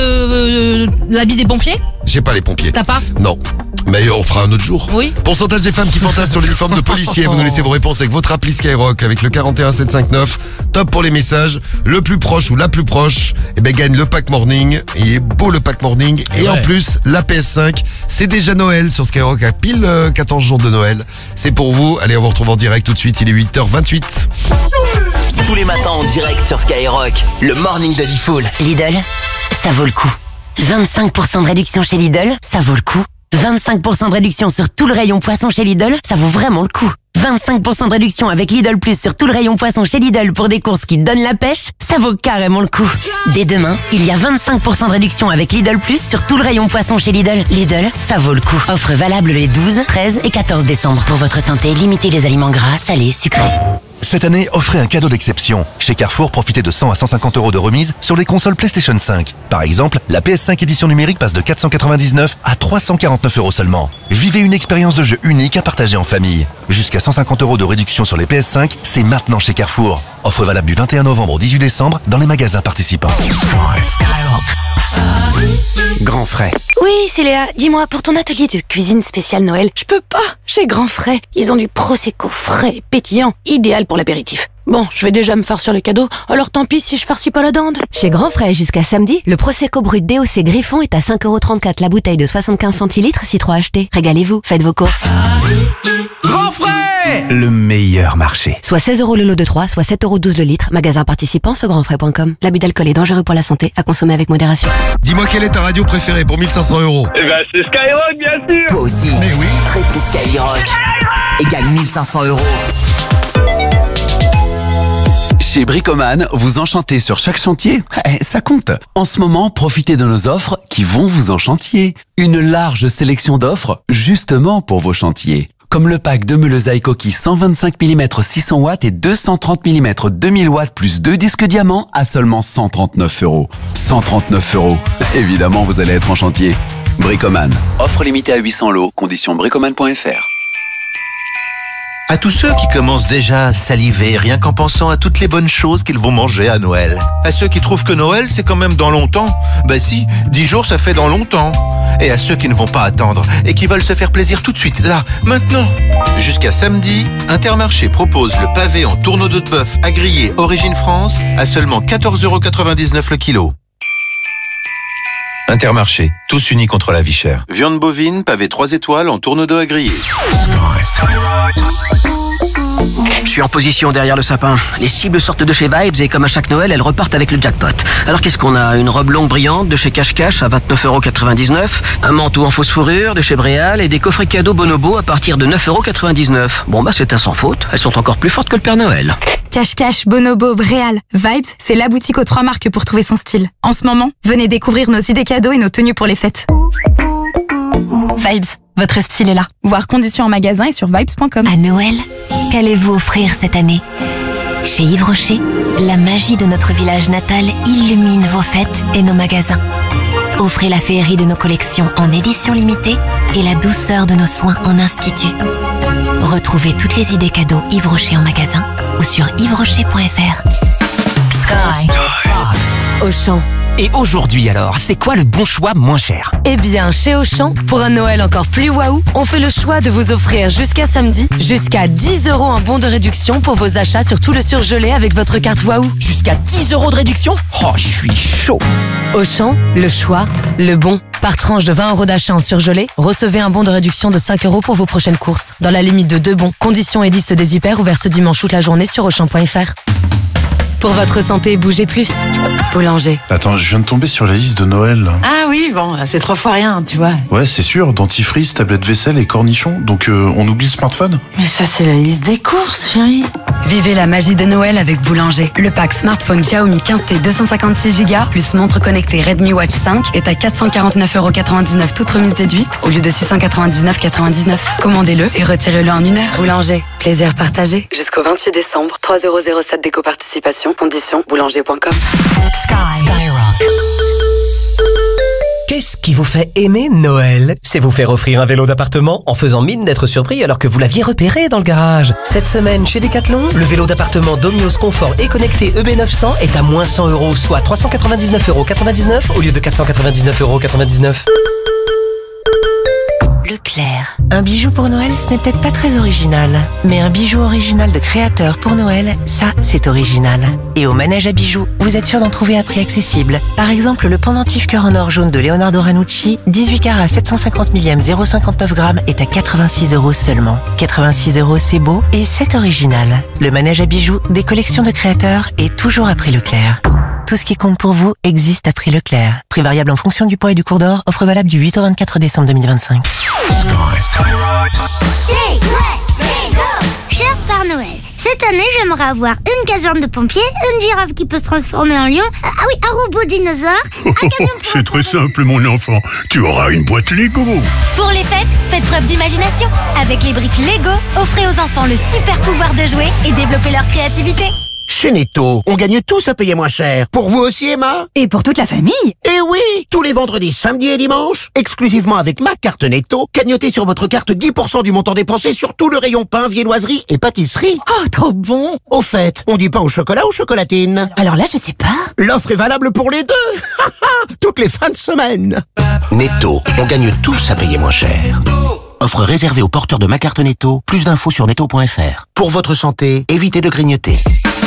euh, l'habit des pompiers? J'ai pas les pompiers. T'as pas? Non. Mais on fera un autre jour. Oui. Pourcentage des femmes qui fantasment sur l'uniforme de policier. Vous nous laissez vos réponses avec votre appli Skyrock avec le quarante et un sept cent cinquante-neuf. Top pour les messages. Le plus proche ou la plus proche, eh ben, gagne le pack morning. Il est beau le pack morning. Et Ouais. en plus, la P S cinq. C'est déjà Noël sur Skyrock à pile euh, quatorze jours de Noël. C'est pour vous. Allez, on vous retrouve en direct tout de suite. Il est huit heures vingt-huit. Tous les matins en direct sur Skyrock, le morning de Diffoul. Lidl, ça vaut le coup. vingt-cinq pour cent de réduction chez Lidl, ça vaut le coup. vingt-cinq pour cent de réduction sur tout le rayon poisson chez Lidl, ça vaut vraiment le coup. vingt-cinq pour cent de réduction avec Lidl Plus sur tout le rayon poisson chez Lidl pour des courses qui donnent la pêche, ça vaut carrément le coup. Dès demain, il y a vingt-cinq pour cent de réduction avec Lidl Plus sur tout le rayon poisson chez Lidl. Lidl, ça vaut le coup. Offre valable les douze, treize et quatorze décembre. Pour votre santé, limitez les aliments gras, salés, sucrés. Cette année, offrez un cadeau d'exception. Chez Carrefour, profitez de cent à cent cinquante euros de remise sur les consoles PlayStation cinq. Par exemple, la P S cinq édition numérique passe de quatre cent quatre-vingt-dix-neuf à trois cent quarante-neuf euros seulement. Vivez une expérience de jeu unique à partager en famille. Jusqu'à cent cinquante euros de réduction sur les P S cinq, c'est maintenant chez Carrefour. Offre valable du vingt et un novembre au dix-huit décembre dans les magasins participants. Grand Frais. Oui, c'est Léa. Dis-moi, pour ton atelier de cuisine spéciale Noël, je peux pas. Chez Grand Frais, ils ont du prosecco frais et pétillant, idéal pour l'apéritif. Bon, je vais déjà me farcir les cadeaux, alors tant pis si je farcis pas la dinde. Chez Grand Frais jusqu'à samedi, le Prosecco Brut D O C Griffon est à cinq euros trente-quatre la bouteille de soixante-quinze centilitres, six trois achetés. Régalez-vous, faites vos courses. Grand Frais, le meilleur marché. Soit seize euros le lot de trois, soit sept euros douze le litre. Magasin participant sur grand frais point com. L'abus d'alcool est dangereux pour la santé, à consommer avec modération. Dis-moi quelle est ta radio préférée pour mille cinq cents euros. Eh ben c'est Skyrock bien sûr. Toi aussi. Mais oui. Très Skyrock. Et gagne mille cinq cents euros. Chez Bricoman, vous enchantez sur chaque chantier, eh, ça compte. En ce moment, profitez de nos offres qui vont vous enchantier. Une large sélection d'offres justement pour vos chantiers. Comme le pack de meules à coquilles cent vingt-cinq millimètres six cents watts et deux cent trente millimètres deux mille watts plus deux disques diamants à seulement cent trente-neuf euros. cent trente-neuf euros. Évidemment, vous allez être en chantier. Bricoman. Offre limitée à huit cents lots. Conditions bricoman point f r. À tous ceux qui commencent déjà à saliver rien qu'en pensant à toutes les bonnes choses qu'ils vont manger à Noël. À ceux qui trouvent que Noël c'est quand même dans longtemps. Bah si, dix jours ça fait dans longtemps. Et à ceux qui ne vont pas attendre et qui veulent se faire plaisir tout de suite, là, maintenant. Jusqu'à samedi, Intermarché propose le pavé en tourneau de bœuf à griller Origine France à seulement quatorze euros quatre-vingt-dix-neuf le kilo. Intermarché, tous unis contre la vie chère. Viande bovine, pavé trois étoiles en tourneau d'eau à griller. Je suis en position derrière le sapin. Les cibles sortent de chez Vibes et comme à chaque Noël, elles repartent avec le jackpot. Alors qu'est-ce qu'on a? Une robe longue brillante de chez Cache Cache à vingt-neuf euros quatre-vingt-dix-neuf, un manteau en fausse fourrure de chez Bréal et des coffrets cadeaux Bonobo à partir de neuf euros quatre-vingt-dix-neuf. Bon bah c'est un sans faute, elles sont encore plus fortes que le Père Noël. Cache Cache, Bonobo, Bréal, Vibes, c'est la boutique aux trois marques pour trouver son style. En ce moment, venez découvrir nos idées cadeaux et nos tenues pour les fêtes. Vibes, votre style est là. Voir conditions en magasin et sur vibes point com. À Noël, qu'allez-vous offrir cette année? Chez Yves Rocher, la magie de notre village natal illumine vos fêtes et nos magasins. Offrez la féerie de nos collections en édition limitée et la douceur de nos soins en institut. Retrouvez toutes les idées cadeaux Yves Rocher en magasin ou sur yves rocher point f r. Sky. Auchan. Et aujourd'hui alors, c'est quoi le bon choix moins cher? Eh bien, chez Auchan, pour un Noël encore plus waouh, on fait le choix de vous offrir jusqu'à samedi, jusqu'à dix euros en bon de réduction pour vos achats sur tout le surgelé avec votre carte waouh. Jusqu'à dix euros de réduction? Oh, je suis chaud. Auchan, le choix, le bon. Par tranche de vingt euros d'achat en surgelé, recevez un bon de réduction de cinq euros pour vos prochaines courses. Dans la limite de deux bons. Conditions et liste des hyper ouverts ce dimanche toute la journée sur auchan point f r. Pour votre santé, bougez plus. Boulanger. Attends, je viens de tomber sur la liste de Noël. Ah oui, bon, c'est trois fois rien, tu vois. Ouais, c'est sûr, dentifrice, tablette vaisselle et cornichons. Donc euh, on oublie le smartphone? Mais ça, c'est la liste des courses, chérie. Vivez la magie de Noël avec Boulanger. Le pack smartphone Xiaomi quinze T deux cent cinquante-six giga plus montre connectée Redmi Watch cinq est à quatre cent quarante-neuf euros quatre-vingt-dix-neuf toute remise déduite au lieu de six cent quatre-vingt-dix-neuf euros quatre-vingt-dix-neuf. Commandez-le et retirez-le en une heure. Boulanger, plaisir partagé. Jusqu'au vingt-huit décembre, trois euros zéro sept d'éco-participation. Conditions boulanger point com. Skyrock. Qu'est-ce qui vous fait aimer Noël? C'est vous faire offrir un vélo d'appartement en faisant mine d'être surpris alors que vous l'aviez repéré dans le garage. Cette semaine chez Decathlon, le vélo d'appartement Domios Confort et connecté E B neuf cents est à moins cent euros, soit trois cent quatre-vingt-dix-neuf euros quatre-vingt-dix-neuf au lieu de quatre cent quatre-vingt-dix-neuf euros quatre-vingt-dix-neuf. Leclerc. Un bijou pour Noël, ce n'est peut-être pas très original. Mais un bijou original de créateur pour Noël, ça, c'est original. Et au manège à bijoux, vous êtes sûr d'en trouver à prix accessible. Par exemple, le pendentif cœur en or jaune de Leonardo Ranucci, dix-huit carats sept cent cinquante millième zéro virgule cinquante-neuf grammes, est à quatre-vingt-six euros seulement. quatre-vingt-six euros, c'est beau et c'est original. Le manège à bijoux des collections de créateurs est toujours à prix Leclerc. Tout ce qui compte pour vous existe à prix Leclerc. Prix variable en fonction du poids et du cours d'or. Offre valable du huit au vingt-quatre décembre deux mille vingt-cinq. Hey, ouais, go. Cher Père Noël, cette année j'aimerais avoir une caserne de pompiers, une girafe qui peut se transformer en lion, ah oui, un robot dinosaure, un camion pour... C'est très simple mon enfant, tu auras une boîte Lego. Pour les fêtes, faites preuve d'imagination. Avec les briques Lego, offrez aux enfants le super pouvoir de jouer et développer leur créativité. Chez Netto, on gagne tous à payer moins cher. Pour vous aussi, Emma? Et pour toute la famille? Eh oui! Tous les vendredis, samedis et dimanches, exclusivement avec ma carte Netto, cagnotez sur votre carte dix pour cent du montant dépensé sur tout le rayon pain, viennoiserie et pâtisserie. Oh, trop bon! Au fait, on dit pain au chocolat ou chocolatine? Alors là, je sais pas. L'offre est valable pour les deux! Toutes les fins de semaine! Netto, on gagne tous à payer moins cher. Offre réservée aux porteurs de ma carte Netto. Plus d'infos sur netto point f r. Pour votre santé, évitez de grignoter.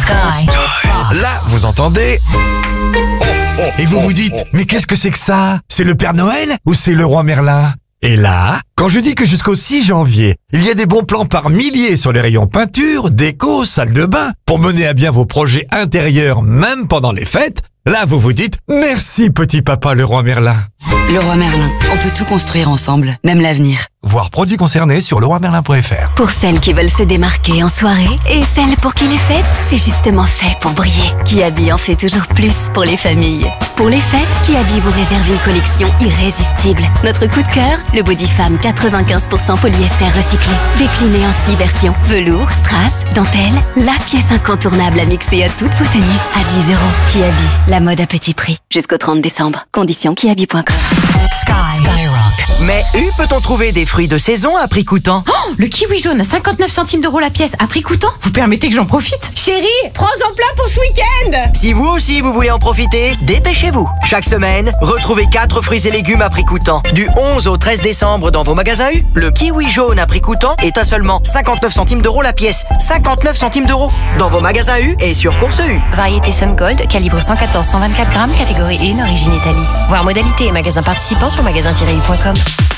Sky. Là, vous entendez. Et vous vous dites, mais qu'est-ce que c'est que ça? C'est le Père Noël ou c'est le Roi Merlin? Et là, quand je dis que jusqu'au six janvier, il y a des bons plans par milliers sur les rayons peinture, déco, salle de bain, pour mener à bien vos projets intérieurs même pendant les fêtes, là vous vous dites, merci petit papa le Roi Merlin. Le Roi Merlin, on peut tout construire ensemble, même l'avenir. Voir produits concernés sur leroy merlin point f r. Pour celles qui veulent se démarquer en soirée et celles pour qui les fêtes, c'est justement fait pour briller. Kiabi en fait toujours plus pour les familles. Pour les fêtes, Kiabi vous réserve une collection irrésistible. Notre coup de cœur, le Body Femme quatre-vingt-quinze pour cent polyester recyclé. Décliné en six versions. Velours, strass, dentelle, la pièce incontournable à mixer à toutes vos tenues. À dix euros. Kiabi, la mode à petit prix. Jusqu'au trente décembre. Conditions kiabi point com. Sky. Skyrock. Mais où peut-on trouver des fruits de saison à prix coûtant? Oh, le kiwi jaune à cinquante-neuf centimes d'euros la pièce à prix coûtant. Vous permettez que j'en profite? Chérie, prends-en plein pour ce week-end. Si vous aussi vous voulez en profiter, dépêchez-vous. Chaque semaine, retrouvez quatre fruits et légumes à prix coûtant. Du onze au treize décembre dans vos magasins U, le kiwi jaune à prix coûtant est à seulement cinquante-neuf centimes d'euros la pièce. cinquante-neuf centimes d'euros dans vos magasins U et sur Course U. Variété Sun Gold, calibre cent quatorze à cent vingt-quatre grammes, catégorie un, origine Italie. Voir modalité et magasins participants sur magasin tiret u point com.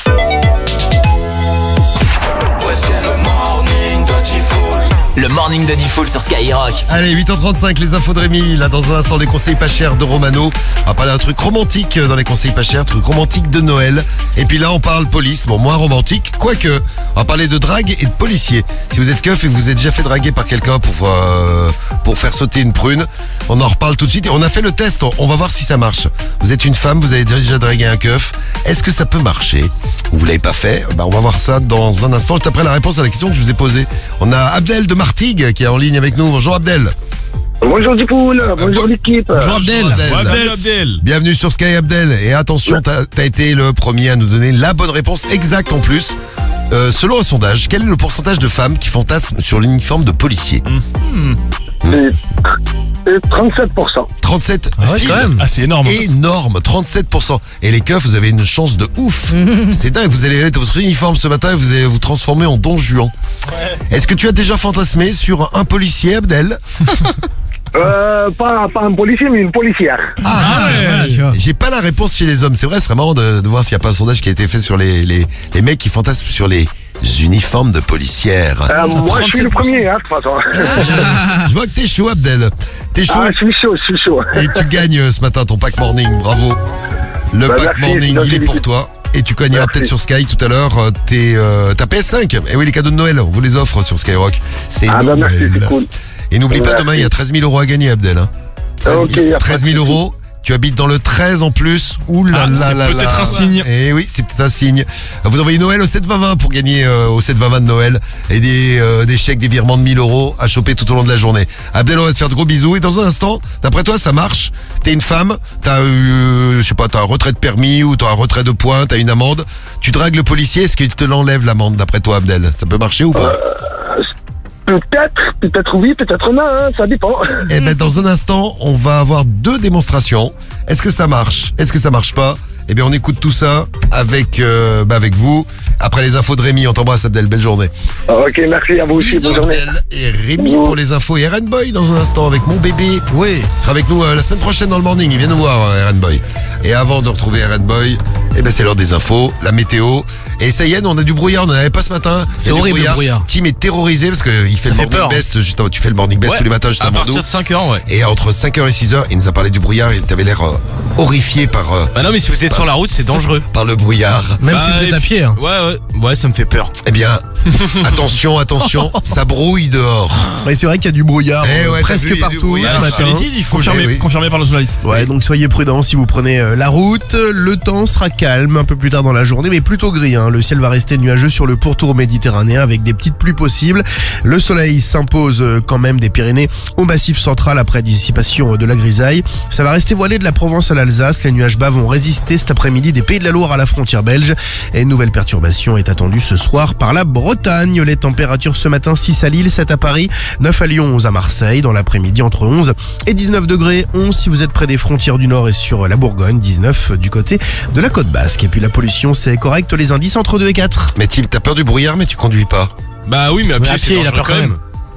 Le morning de Diffoul sur Skyrock. Allez, huit heures trente-cinq, les infos de Rémi. Là, dans un instant, les conseils pas chers de Romano. On va parler d'un truc romantique dans les conseils pas chers, un truc romantique de Noël. Et puis là, on parle police. Bon, moins romantique, quoique. On va parler de drague et de policier. Si vous êtes keuf et que vous êtes déjà fait draguer par quelqu'un pour, euh, pour faire sauter une prune, on en reparle tout de suite. Et on a fait le test. On va voir si ça marche. Vous êtes une femme, vous avez déjà dragué un keuf. Est-ce que ça peut marcher? Vous l'avez pas fait? Bah, on va voir ça dans un instant. Juste après la réponse à la question que je vous ai posée. On a Abdel de Martigues qui est en ligne avec nous. Bonjour Abdel. Bonjour Dipoul, bonjour l'équipe. Bonjour Abdel. Bonjour Abdel. Abdel. Bienvenue sur Sky Abdel. Et attention, t'as as été le premier à nous donner la bonne réponse exacte en plus. Euh, selon un sondage, quel est le pourcentage de femmes qui fantasment sur l'uniforme de policier? mmh. C'est trente-sept pour cent. trente-sept Ah ouais, quand même. Ah, c'est énorme. Énorme, trente-sept pour cent. Et les keufs, vous avez une chance de ouf. C'est dingue, vous allez mettre votre uniforme ce matin et vous allez vous transformer en Don Juan. Ouais. Est-ce que tu as déjà fantasmé sur un policier, Abdel? Euh, pas, pas un policier, mais une policière. Ah, ah ouais, ouais, ouais. J'ai pas la réponse chez les hommes. C'est vrai, ce serait marrant de, de voir s'il n'y a pas un sondage qui a été fait sur les, les, les mecs qui fantasment sur les uniformes de policières. Euh, moi, je suis le premier, hein, de toute façon. Ah, je, je vois que t'es chaud, Abdel. T'es chaud. Ah, je suis chaud, je suis chaud. Et tu gagnes euh, ce matin ton pack morning. Bravo. Le bah, pack merci, morning, il est pour toi. Et tu gagneras peut-être sur Sky tout à l'heure euh, tes, euh, ta P S cinq. Et oui, les cadeaux de Noël, on vous les offre sur Skyrock. C'est ah, bah, merci, c'est cool. Et n'oublie pas, demain, il y a treize mille euros à gagner, Abdel. Hein. treize mille euros. Tu habites dans le treize en plus. Ouh là ah, là là. C'est peut-être un signe. Et oui, c'est peut-être un signe. Vous envoyez Noël au sept vingt vingt pour gagner euh, au sept vingt vingt de Noël. Et des, euh, des chèques, des virements de mille euros à choper tout au long de la journée. Abdel, on va te faire de gros bisous. Et dans un instant, d'après toi, ça marche. T'es une femme, t'as eu, je sais pas, t'as un retrait de permis ou t'as un retrait de points, t'as une amende. Tu dragues le policier, est-ce qu'il te l'enlève l'amende d'après toi, Abdel? Ça peut marcher ou pas? euh... Peut-être, peut-être oui, peut-être non, hein, ça dépend. Eh ben, dans un instant, on va avoir deux démonstrations. Est-ce que ça marche? Est-ce que ça marche pas? Eh bien, on écoute tout ça avec, euh, bah avec vous. Après les infos de Rémi, on t'embrasse, Abdel. Belle journée. Ok, merci à vous aussi. Bonne journée. Abdel et Rémi pour les infos. Et Eren Boy, dans un instant, avec mon bébé. Oui, il sera avec nous euh, la semaine prochaine dans le morning. Il vient nous voir, euh, Eren Boy. Et avant de retrouver Eren Boy, eh ben, c'est l'heure des infos, la météo. Et ça y est, on a du brouillard, on n'en avait pas ce matin. C'est horrible le brouillard. Tim est terrorisé parce qu'il fait ça le morning peur. best juste avant. Tu fais le morning best ouais. tous les matins juste à avant partir nous. de cinq heures, ouais. Et entre cinq heures et six heures, il nous a parlé du brouillard. Il t'avait l'air euh, horrifié par. Euh, bah non, mais si vous êtes par, sur la route, c'est dangereux. Par le brouillard. Même bah, si vous êtes à pied. Hein. Ouais, ouais, ouais, ça me fait peur. Eh bien, attention, attention, ça brouille dehors. Et c'est vrai qu'il y a du brouillard eh ouais, euh, presque vu, partout ce matin. Dit, il faut confirmer, eh oui. confirmer par le journaliste. Ouais, oui. Donc soyez prudents si vous prenez euh, la route. Le temps sera calme un peu plus tard dans la journée, mais plutôt gris. Hein. Le ciel va rester nuageux sur le pourtour méditerranéen avec des petites pluies possibles. Le soleil s'impose euh, quand même des Pyrénées au massif central après dissipation de la grisaille. Ça va rester voilé de la Provence à l'Alsace. Les nuages bas vont résister cet après-midi des Pays de la Loire à la frontière belge. Et une nouvelle perturbation est attendue ce soir par la Bretagne. Les températures ce matin, six à Lille, sept à Paris, neuf à Lyon, onze à Marseille. Dans l'après-midi, entre onze et dix-neuf degrés, onze si vous êtes près des frontières du Nord et sur la Bourgogne, dix-neuf du côté de la côte basque. Et puis la pollution, c'est correct, les indices entre deux et quatre. Mais Tim, t'as peur du brouillard, mais tu conduis pas. Bah oui, mais à pied, à pied c'est il a peur quand même. Ah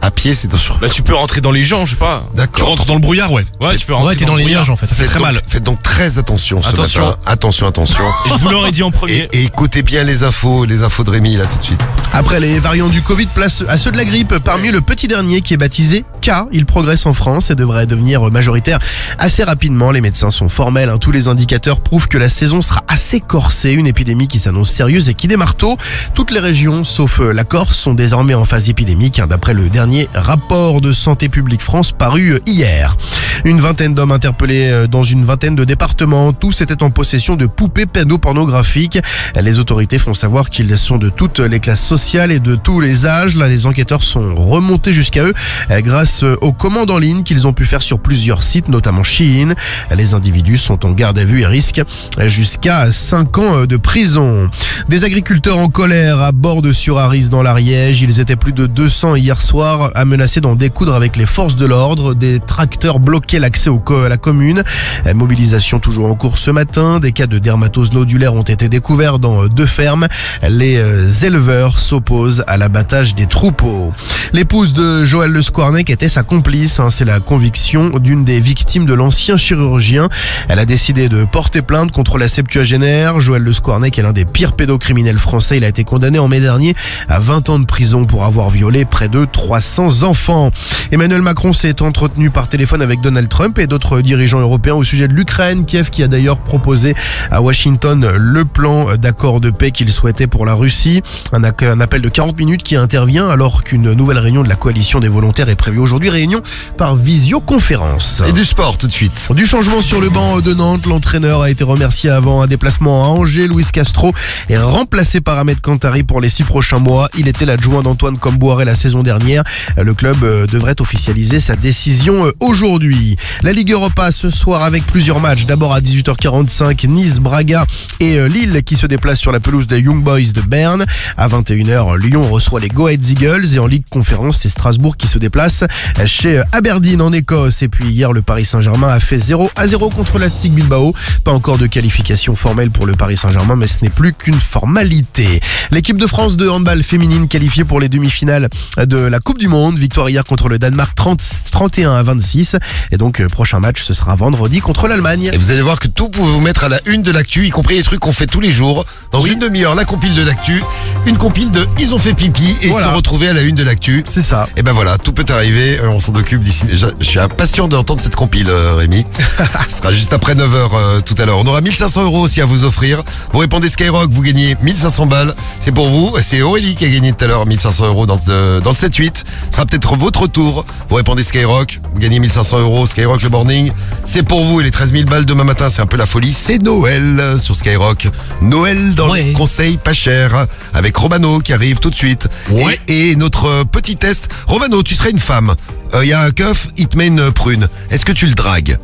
À pied, c'est dangereux. Bah tu peux rentrer dans les gens, je sais pas. D'accord. Tu rentres dans le brouillard, ouais. Ouais, tu peux rentrer Ouais, t'es dans, le les brouillard. nuages en fait, ça fait Faites très donc, mal. Faites donc très attention ce Attention. matin. Attention, attention. Et je vous l'aurais dit en premier. Et, et écoutez bien les infos, les infos de Rémi là tout de suite. Après les variants du Covid, place à ceux de la grippe. Parmi eux, le petit dernier qui est baptisé K, il progresse en France et devrait devenir majoritaire assez rapidement. Les médecins sont formels, hein. Tous les indicateurs prouvent que la saison sera assez corsée. Une épidémie qui s'annonce sérieuse et qui démarre tôt. Toutes les régions, sauf la Corse, sont désormais en phase épidémique, hein, d'après le dernier rapport de Santé publique France paru hier. Une vingtaine d'hommes interpellés dans une vingtaine de départements. Tous étaient en possession de poupées pédopornographiques. Les autorités font savoir qu'ils sont de toutes les classes sociales et de tous les âges. Là, les enquêteurs sont remontés jusqu'à eux grâce aux commandes en ligne qu'ils ont pu faire sur plusieurs sites, notamment Shein. Les individus sont en garde à vue et risquent jusqu'à cinq ans de prison. Des agriculteurs en colère à Bordes-sur-Arize dans l'Ariège. Ils étaient plus de deux cents hier soir à menacer d'en découdre avec les forces de l'ordre. Des tracteurs bloquaient l'accès au co- à la commune. Mobilisation toujours en cours ce matin. Des cas de dermatose nodulaire ont été découverts dans deux fermes. Les éleveurs s'opposent à l'abattage des troupeaux. L'épouse de Joël Le Squarnec était sa complice. Hein. C'est la conviction d'une des victimes de l'ancien chirurgien. Elle a décidé de porter plainte contre la septuagénaire. Joël Le Squarnec est l'un des pires pédocriminels français. Il a été condamné en mai dernier à vingt ans de prison pour avoir violé près de trois cents enfants. Emmanuel Macron s'est entretenu par téléphone avec Donald Trump et d'autres dirigeants européens au sujet de l'Ukraine. Kiev qui a d'ailleurs proposé à Washington le plan d'accord de paix qu'il souhaitait pour la Russie. Un, un appel de quarante minutes qui intervient alors qu'une nouvelle réunion de la coalition des volontaires est prévue aujourd'hui. Réunion par visioconférence. Et du sport tout de suite. Du changement sur le banc de Nantes. L'entraîneur a été remercié avant un déplacement à Angers. Luis Castro est remplacé par Ahmed Kantari pour les six prochains mois. Il était l'adjoint d'Antoine Comboiré la saison dernière. Le club devrait officialiser sa décision aujourd'hui. La Ligue Europa ce soir avec plusieurs matchs. D'abord à dix-huit heures quarante-cinq, Nice, Braga et Lille qui se déplacent sur la pelouse des Young Boys de Berne. À vingt et une heures, Lyon reçoit les Go Ahead Eagles et en Ligue Conférence, c'est Strasbourg qui se déplace chez Aberdeen en Écosse. Et puis hier, le Paris Saint-Germain a fait zéro à zéro contre l'Athletic Bilbao. Pas encore de qualification formelle pour le Paris Saint-Germain, mais ce n'est plus qu'une formalité. L'équipe de France de handball féminine qualifiée pour les demi-finales de la Coupe du Monde. Victoire hier contre le Danemark trente, trente et un à vingt-six. Et donc, prochain match, ce sera vendredi contre l'Allemagne. Et vous allez voir que tout peut vous mettre à la une de l'actu, y compris les trucs qu'on fait tous les jours. Dans oui. une demi-heure, la compile de l'actu. Une compile de Ils ont fait pipi et voilà. Se retrouver à la une de l'actu. C'est ça. Et ben voilà, tout peut arriver. On s'en occupe d'ici déjà. Je suis impatient d'entendre cette compile, Rémi. Ce sera juste après neuf heures euh, tout à l'heure. On aura mille cinq cents euros aussi à vous offrir. Vous répondez Skyrock, vous gagnez mille cinq cents balles. C'est pour vous. C'est Aurélie qui a gagné tout à l'heure mille cinq cents euros dans, euh, dans le sept huit. Ce sera peut-être votre tour. Vous répondez Skyrock, vous gagnez mille cinq cents euros. Skyrock le morning, c'est pour vous. Et les treize mille balles demain matin, c'est un peu la folie. C'est Noël sur Skyrock. Noël dans ouais. les conseils pas chers avec Romano qui arrive tout de suite. Ouais. Et, et notre petit test. Romano, tu serais une femme. Il euh, y a un keuf, il te met une prune. Est-ce que tu le dragues?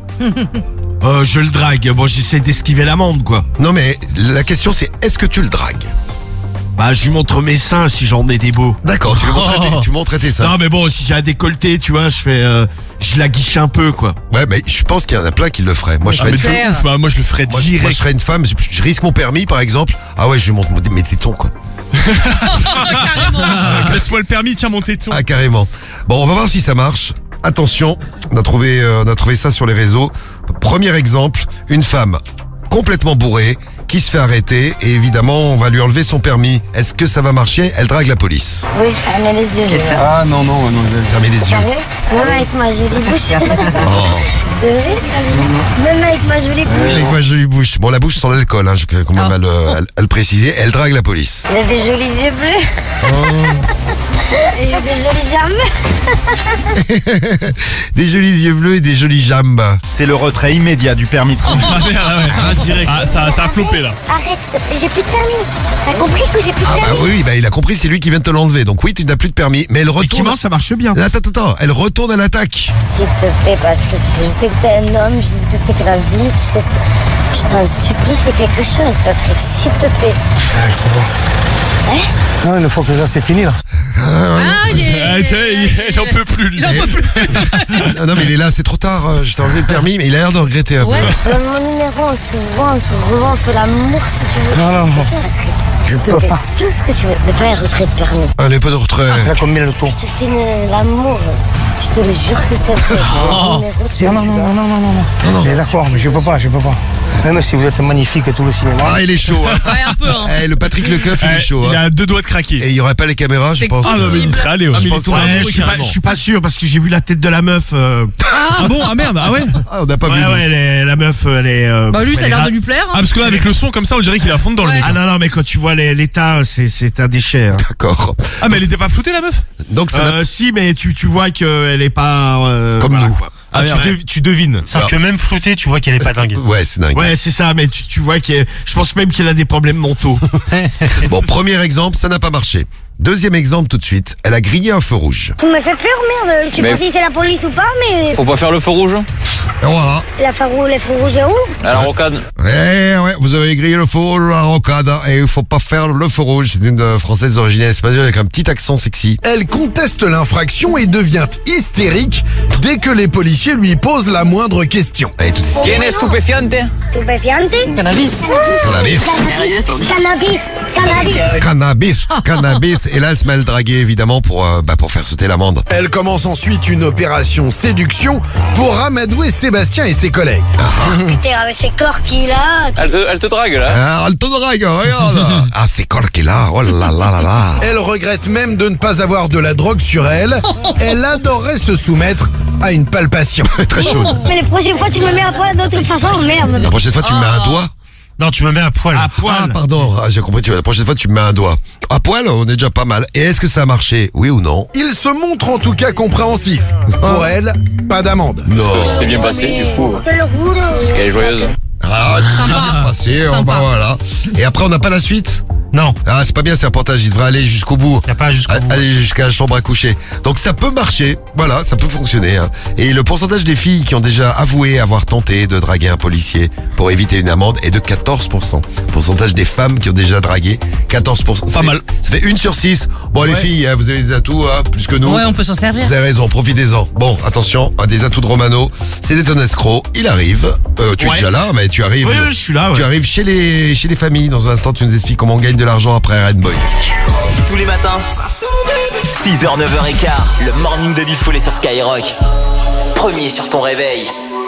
euh, Je le drague. Bon, j'essaie d'esquiver l'amende, quoi. Non, mais la question, c'est est-ce que tu le dragues? Bah, je lui montre mes seins si j'en ai des beaux. D'accord, tu lui montres oh. tu montres tes seins. Non, mais bon, si j'ai un décolleté, tu vois, je fais, euh, je la guiche un peu, quoi. Ouais, mais je pense qu'il y en a plein qui le feraient. Moi, je ah, ferais une... ouf, bah, moi, je le ferais moi, direct. Moi, je serais une femme, je, je risque mon permis, par exemple. Ah ouais, je lui montre mes tétons, quoi. ah, laisse-moi le permis, tiens mon téton. Ah, carrément. Bon, on va voir si ça marche. Attention, on a trouvé, euh, on a trouvé ça sur les réseaux. Premier exemple, une femme complètement bourrée qui se fait arrêter et évidemment on va lui enlever son permis. Est-ce que ça va marcher? Elle drague la police. Oui, fermez les yeux. Ah non, non, non, fermez les yeux. Même avec ma jolie bouche. Oh. C'est vrai? Même avec ma jolie bouche. Avec ma jolie bouche. Bon, la bouche sans l'alcool, hein, je vais quand même oh. à, le, à, à le préciser. Elle drague la police. Il a des jolis yeux bleus. Oh. Et j'ai des jolies jambes. Des jolis yeux bleus et des jolies jambes. C'est le retrait immédiat du permis de conduire. Ah, merde, ouais. ah, direct. Ah, ça, ça a flopé là. Arrête, s'il te plaît, j'ai plus de permis. T'as compris que j'ai plus de ah, permis? bah oui, bah il a compris, c'est lui qui vient de te l'enlever. Donc oui, tu n'as plus de permis. Mais elle retourne. Effectivement, ça marche bien. Attends, attends, attends. Elle retourne à l'attaque. S'il te plaît, Patrick, je sais que t'es un homme, je sais ce que c'est que la vie, tu sais ce que. Je t'en supplie, fais quelque chose, Patrick, s'il te plaît. Ah, je comprends. Hein? Ah, une fois que ça c'est fini là. Ah, il est. Ah, tu sais, il, il en peut plus, lui. Il en peut plus. Non, non, mais il est là, c'est trop tard. euh, Je t'ai enlevé le permis, mais il a l'air de regretter un Ouais, peu. je donne mon numéro, on se voit, on se revoit, on fait l'amour si tu veux. Non, non, non. Passe-moi la retraite. Je S'il te peux plaît. pas. Tout ce que tu veux, mais pas la retraite permis. Allez, pas de retrait. Là, combien le tour? Je te fais une- l'amour. Je te le jure que c'est vrai. Oh. J'ai le numéro, tu Non, non, non, non, non, non, non. Mais d'accord, mais je peux pas, je peux pas. Même si vous êtes magnifique tout le cinéma. Ah, il est chaud. Hein. Ouais, un peu, hein. Eh, le Patrick Lecoeuf, il est chaud. Il hein. a deux doigts de craquer. Et il n'y aurait pas les caméras, je C'est pense. Ah non, mais il serait allé. Ouais. Ah, je Ah, mais pense il est ouais, tombé je je suis suis pas- je suis pas sûr parce que j'ai vu la tête de la meuf. euh, Ah bon, ah merde, ah ouais. Ah, on n'a pas ouais, vu. Ouais, elle est- la meuf, elle est. euh, Bah, lui, ça a elle l'air est de lui plaire. Ah, parce que là, avec le son comme ça, on dirait qu'il est à fond dedans, le Ouais. mec. Ah non, non, mais quand tu vois les- l'état, c'est, c'est un déchet. hein. D'accord. Ah, mais elle était pas floutée, la meuf? Donc, ça n'a- Euh, si, mais tu, tu vois qu'elle est pas. euh, Comme voilà, nous. quoi. Ah, Ah, tu, ouais. dev- tu devines. C'est Alors. que même flottée, tu vois qu'elle est pas dingue. Ouais, c'est dingue. Ouais, c'est ça, mais tu, tu vois qu'elle. Je pense même qu'elle a des problèmes mentaux. Bon, premier exemple, ça n'a pas marché. Deuxième exemple tout de suite, elle a grillé un feu rouge. Tu me fais peur, merde. Je sais Mais- pas si c'est la police ou pas, mais. Faut pas faire le feu rouge Et voilà. La feu rouge, les feux rouges est où? à la rocade. Ouais, ouais, vous avez grillé le feu rouge à la rocade hein, et il faut pas faire le feu rouge. C'est une euh, française d'origine espagnole avec un petit accent sexy. Elle conteste l'infraction et devient hystérique dès que les policiers lui posent la moindre question. Elle est toute hystérique. ¿Quién es estupefiante? Stupéfiante? Cannabis. Cannabis. Cannabis. Cannabis. Cannabis, cannabis. Et là, elle se met à le draguer évidemment pour, euh, bah, pour faire sauter l'amende. Elle commence ensuite une opération séduction pour amadouer Sébastien et ses collègues. Putain, avec ces corps qu'il a. Elle te, elle te drague là. Ah, elle te drague, regarde. Ah, c'est corps qu'il a. Oh là là là là. Elle regrette même de ne pas avoir de la drogue sur elle. Elle adorerait se soumettre à une palpation. Très chaude. Mais les prochaines fois, tu me mets à poil de toute façon, merde. La prochaine fois, tu me mets un doigt. Non, tu me mets à poil. À poil. Ah, pardon, ah, j'ai compris. Tu, la prochaine fois, tu me mets un doigt. À poil, on est déjà pas mal. Et est-ce que ça a marché? Oui ou non? Il se montre en tout cas compréhensif. Pour elle, pas d'amende. Non. C'est bien passé du coup. C'est le roule. Parce qu'elle est joyeuse. Ah, c'est bien passé. Oh, bah, voilà. Et après, on n'a pas la suite? Non. Ah, c'est pas bien, c'est un reportage. Il devrait aller jusqu'au bout. Y a pas jusqu'au bout. Aller jusqu'à la chambre à coucher. Donc ça peut marcher. Voilà, ça peut fonctionner. hein. Et le pourcentage des filles qui ont déjà avoué avoir tenté de draguer un policier pour éviter une amende est de quatorze pour cent. Pourcentage des femmes qui ont déjà dragué, quatorze pour cent. Ça Pas fait- mal. Ça fait une sur six. Bon, les Ouais. filles, hein, vous avez des atouts, hein, plus que nous. Ouais, on peut s'en servir. Vous avez raison, profitez-en. Bon, attention, un des atouts de Romano, c'est d'être un escroc. Il arrive. Euh, tu Ouais. es déjà là, mais tu arrives. Oui, oui, je suis là, ouais. Tu arrives chez les, chez les familles. Dans un instant, tu nous expliques comment on gagne de l'argent après Red Boy. Tous les matins, six heures, neuf heures quinze, le morning de Diffoul est sur Skyrock. Premier sur ton réveil.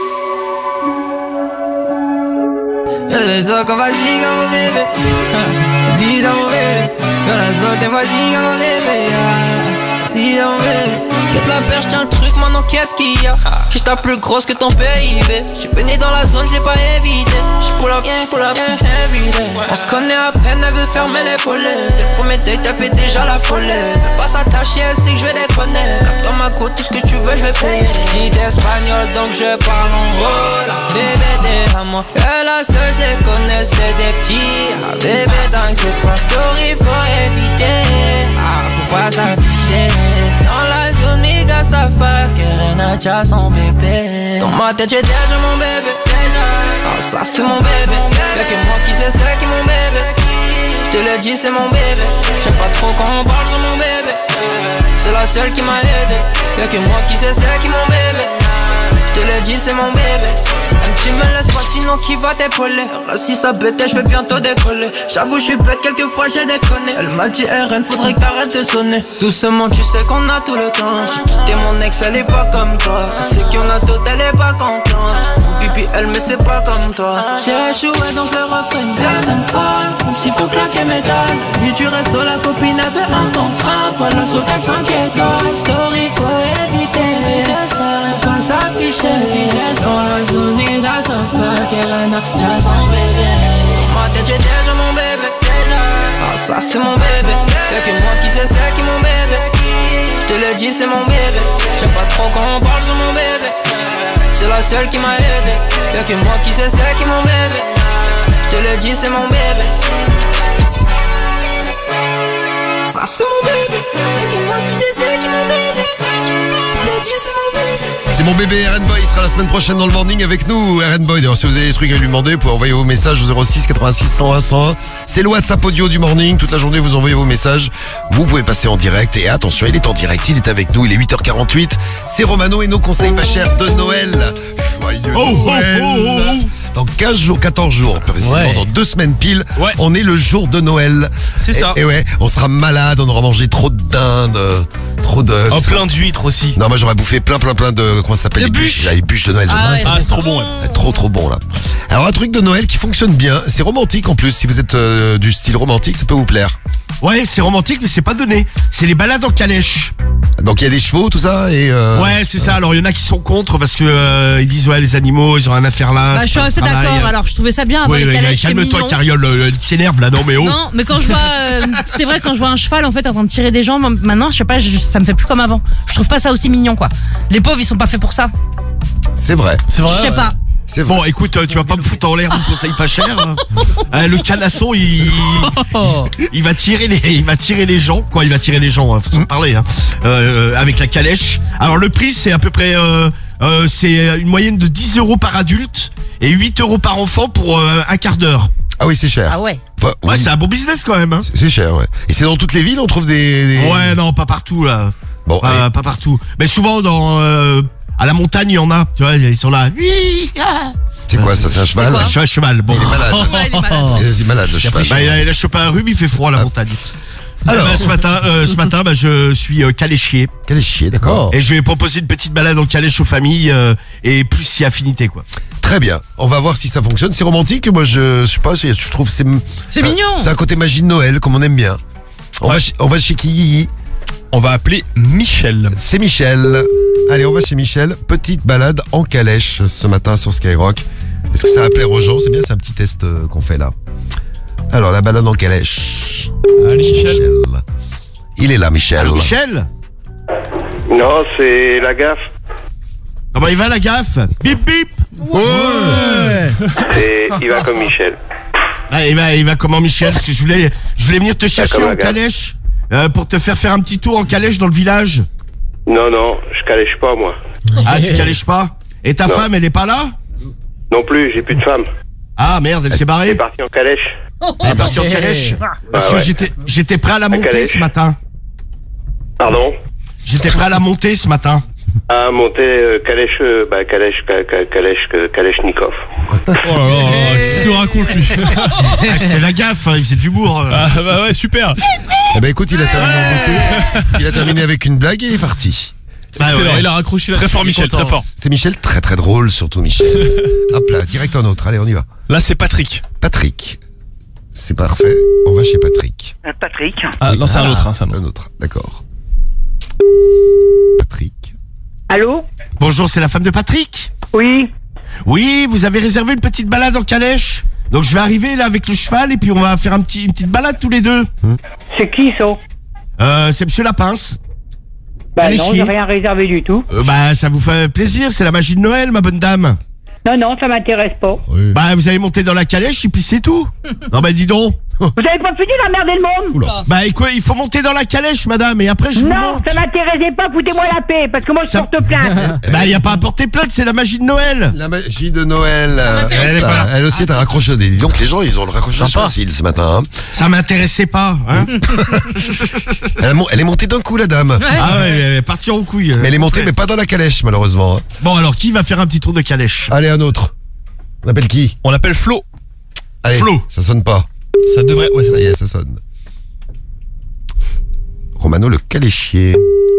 Eres loco, así como bebé. Dis mon bébé. Dans la zone, t'es vas-y comme bébé. Dis mon bébé. Que la perche, tiens le truc, maintenant qu'est-ce qu'il y a? Que j'tape plus grosse que ton P I B. J'suis baigné dans la zone, j'l'ai pas évité. J'pull up, pull up, everyday. On se connaît à peine, elle veut fermer les volets. Dès le premier date, elle fait déjà la folie. Fais pas s'attacher, elle sait que j'vais déconner. Cap dans ma côte, tout ce que tu veux, j'vais payer. Dis d'espagnol, donc je parle en hola. Bébé, t'es à moi. Et la seule, j'les connais, c'est des petits. Ah, bébé, t'inquiète pas, story, faut éviter. Ah, faut pas s'afficher. Dans la zone, mes gars savent pas que Renacha son bébé. Dans ma tête, j'ai déjà mon bébé. Ah, ça, c'est mon bébé. Y'a que moi qui sais, c'est qui mon bébé. J'te l'ai dit, c'est mon bébé. J'aime pas trop quand on parle sur mon bébé. C'est la seule qui m'a aidé. Y'a que moi qui sais, c'est qui mon bébé. J'te l'ai dit, c'est mon bébé. Un petit me laisse pas sinon qui va t'épauler. Si ça bête, je vais bientôt décoller. J'avoue, je suis bête, quelquefois j'ai déconné. Elle m'a dit R N, faudrait que t'arrêtes de sonner. Doucement, tu sais qu'on a tout le temps. J'ai quitté mon ex, elle est pas comme toi. Elle sait qu'il y en a d'autres, elle est pas contente. Faut pipi, elle, mais c'est pas comme toi. J'ai échoué, donc le refrain une deuxième fois. Même s'il faut claquer mes dalles. Lui, tu restes, la copine avait un contrat. Pas la saute à cinq étoiles. Story, faut éviter. Faut pas s'afficher. Sans la zone, il a sauf pas qu'elle a déjà son bébé. Dans ma tête, j'ai déjà mon bébé. Ah, ça, c'est mon bébé. Y'a que moi qui sais, c'est qui mon bébé. J'te l'ai dit, c'est mon bébé. J'aime pas trop quand on parle sur mon bébé. C'est la seule qui m'a aidé. Y'a que moi qui sais, c'est qui mon bébé. J'te l'ai dit, c'est mon bébé. Ça, c'est mon bébé. Y'a que moi qui sais, c'est qui mon bébé. J'te l'ai dit, c'est mon bébé. C'est mon bébé R N Boy, il sera la semaine prochaine dans le morning avec nous. R N Boy, d'ailleurs, si vous avez des trucs à lui demander, vous pouvez envoyer vos messages au zéro six quatre-vingt-six cent un cent un. C'est le WhatsApp audio du morning. Toute la journée, vous envoyez vos messages. Vous pouvez passer en direct. Et attention, il est en direct, il est avec nous. Il est huit heures quarante-huit. C'est Romano et nos conseils pas chers de Noël. Joyeux Oh, oh, Noël. oh, oh, oh. Dans quinze jours, quatorze jours, précisément Ouais. dans deux semaines pile, Ouais. on est le jour de Noël. C'est ça. Et, et ouais, on sera malade, on aura mangé trop de dinde, euh, trop de... Oh, plein d'huîtres aussi. Non, moi j'aurais bouffé plein, plein, plein de... Comment ça s'appelle? De Les bûches. là, les bûches de Noël. Ah, j'aime ouais, bien. c'est trop bon, ouais. Ouais, Trop, trop bon là. Alors un truc de Noël qui fonctionne bien, c'est romantique en plus. Si vous êtes euh, du style romantique, ça peut vous plaire. Ouais, c'est romantique, mais c'est pas donné. C'est les balades en calèche. Donc il y a des chevaux, tout ça et euh, Ouais, c'est ça. Alors il y en a qui sont contre parce que euh, ils disent ouais les animaux ils ont rien à faire là. Bah, c'est je suis pas assez le travail. d'accord. Alors, je trouvais ça bien avant Oui, les oui, calèches, c'est calme-toi, mignon. Cariole, euh, tu s'énerves là, non mais oh. Non, mais quand je vois, euh, c'est vrai, quand je vois un cheval en fait en train de tirer des jambes, maintenant, je sais pas, je- ça me fait plus comme avant. Je trouve pas ça aussi mignon, quoi. Les pauvres, ils sont pas faits pour ça. c'est vrai. C'est Je sais pas. C'est vrai. Bon, écoute, euh, tu vas pas me foutre en l'air mon conseil pas cher. hein. Euh, le canasson, il, il va tirer les, il va tirer les gens, quoi. Il va tirer les gens, hein, façon de parler, hein, euh, avec la calèche. Alors le prix, c'est à peu près, euh, euh, c'est une moyenne de dix euros par adulte et huit euros par enfant pour euh, un quart d'heure. Ah oui, c'est cher. Ah ouais. Enfin, Ouais, oui, c'est un bon business quand même. Hein. c'est cher, ouais. Et c'est dans toutes les villes, on trouve des... des- Ouais, non, pas partout là. Bon, Pas, allez. pas partout. Mais souvent dans, euh, à la montagne, il y en a. Tu vois, ils sont là. Oui. ah. C'est quoi ça, c'est un cheval? Un cheval, cheval. Bon. Il est malade. Ouais, il est malade. Il est malade le cheval. Bah, il, a, il a chopé un rhume, il fait froid à la montagne. Alors, ce matin, euh, ce matin, bah, je suis euh, caléchier Quel est chier, d'accord. et je vais proposer une petite balade en calèche aux familles euh, et plus si affinité quoi. Très bien. On va voir si ça fonctionne. C'est romantique. Moi, je, je sais pas. c'est- Je trouve que c'est. C'est mignon. C'est un côté magie de Noël, comme on aime bien. On, va, chez- on va chez qui, Guigui? On va appeler Michel. C'est Michel. Allez, on va chez Michel. Petite balade en calèche ce matin sur Skyrock. Est-ce que ça va plaire aux gens? C'est bien, c'est un petit test euh, qu'on fait là. Alors, la balade en calèche. Allez, Michel. Il est là, Michel. Allô, Michel, Non, c'est la gaffe. comment il va la gaffe? Bip bip. Ouais. Et il va comme Michel. Ah, il va, il va comment Michel? Parce que je voulais, je voulais venir te chercher comme la en gaffe. calèche euh, pour te faire faire un petit tour en calèche dans le village. Non, non, je calèche pas, moi. Ah, tu calèches pas? Et ta Non. femme, elle est pas là? Non plus, j'ai plus de femme. Ah merde, elle s'est Elle est barrée. partie en calèche. Elle est partie en calèche. Parce Ah que ouais. j'étais, j'étais prêt à la La monter calèche. ce matin. Pardon? J'étais prêt à la monter ce matin. À monter euh, calèche, euh, bah, calèche, ca- ca- calèche, euh, kalachnikov. Oh là là, qu'est-ce qu'il raconte lui? Ah, c'était la gaffe, hein, il faisait de l'humour. euh. Ah bah ouais, super. Eh ben écoute, il a terminé en beauté. Il a terminé avec une blague et il est parti. Bah C'est ouais. vrai, il a raccroché là. Très fort, Michel, très fort. C'était Michel, très très drôle, surtout Michel. Hop là, direct un autre. Allez, on y va. Là, c'est Patrick. Patrick. C'est parfait. On va chez Patrick. Patrick? Ah non, c'est un autre. Hein, c'est un autre. Un autre, d'accord. Patrick. Allô? Bonjour, c'est la femme de Patrick? Oui. Oui, vous avez réservé une petite balade en calèche. Donc je vais arriver là avec le cheval et puis on va faire un petit, une petite balade tous les deux. C'est qui ça? Euh, c'est Monsieur Lapince. Bah Allez, non, chier. j'ai rien réservé du tout. Euh, bah ça vous fait plaisir, c'est la magie de Noël, ma bonne dame. Non, non, ça m'intéresse pas. Bah vous allez monter dans la calèche et puis c'est tout. Non bah dis donc. Vous avez pas fini d'emmerder le monde? Bah écoute, il faut monter dans la calèche, madame, et après je vous Non, monte. ça m'intéressait pas, foutez-moi la paix, parce que moi je Ça- porte plainte. Bah y a pas à porter plainte, c'est la magie de Noël. La magie de Noël. m'intéresse elle, est pas. pas là. Elle aussi est un raccrocheur. Dis donc, les gens, ils ont le raccrochage Sympa. facile ce matin. hein. Ça m'intéressait pas, hein. Elle, a mon- elle est montée d'un coup, la dame. Ah ouais, elle est partie en couille. Mais elle est montée, mais pas dans la calèche, malheureusement. hein. Bon alors, qui va faire un petit tour de calèche? Allez, un autre. On appelle qui? On l'appelle Flo. Allez, Flo. ça sonne pas. Ça devrait. Ouais, ça... Ça y est, ça sonne. Romano le caléchier.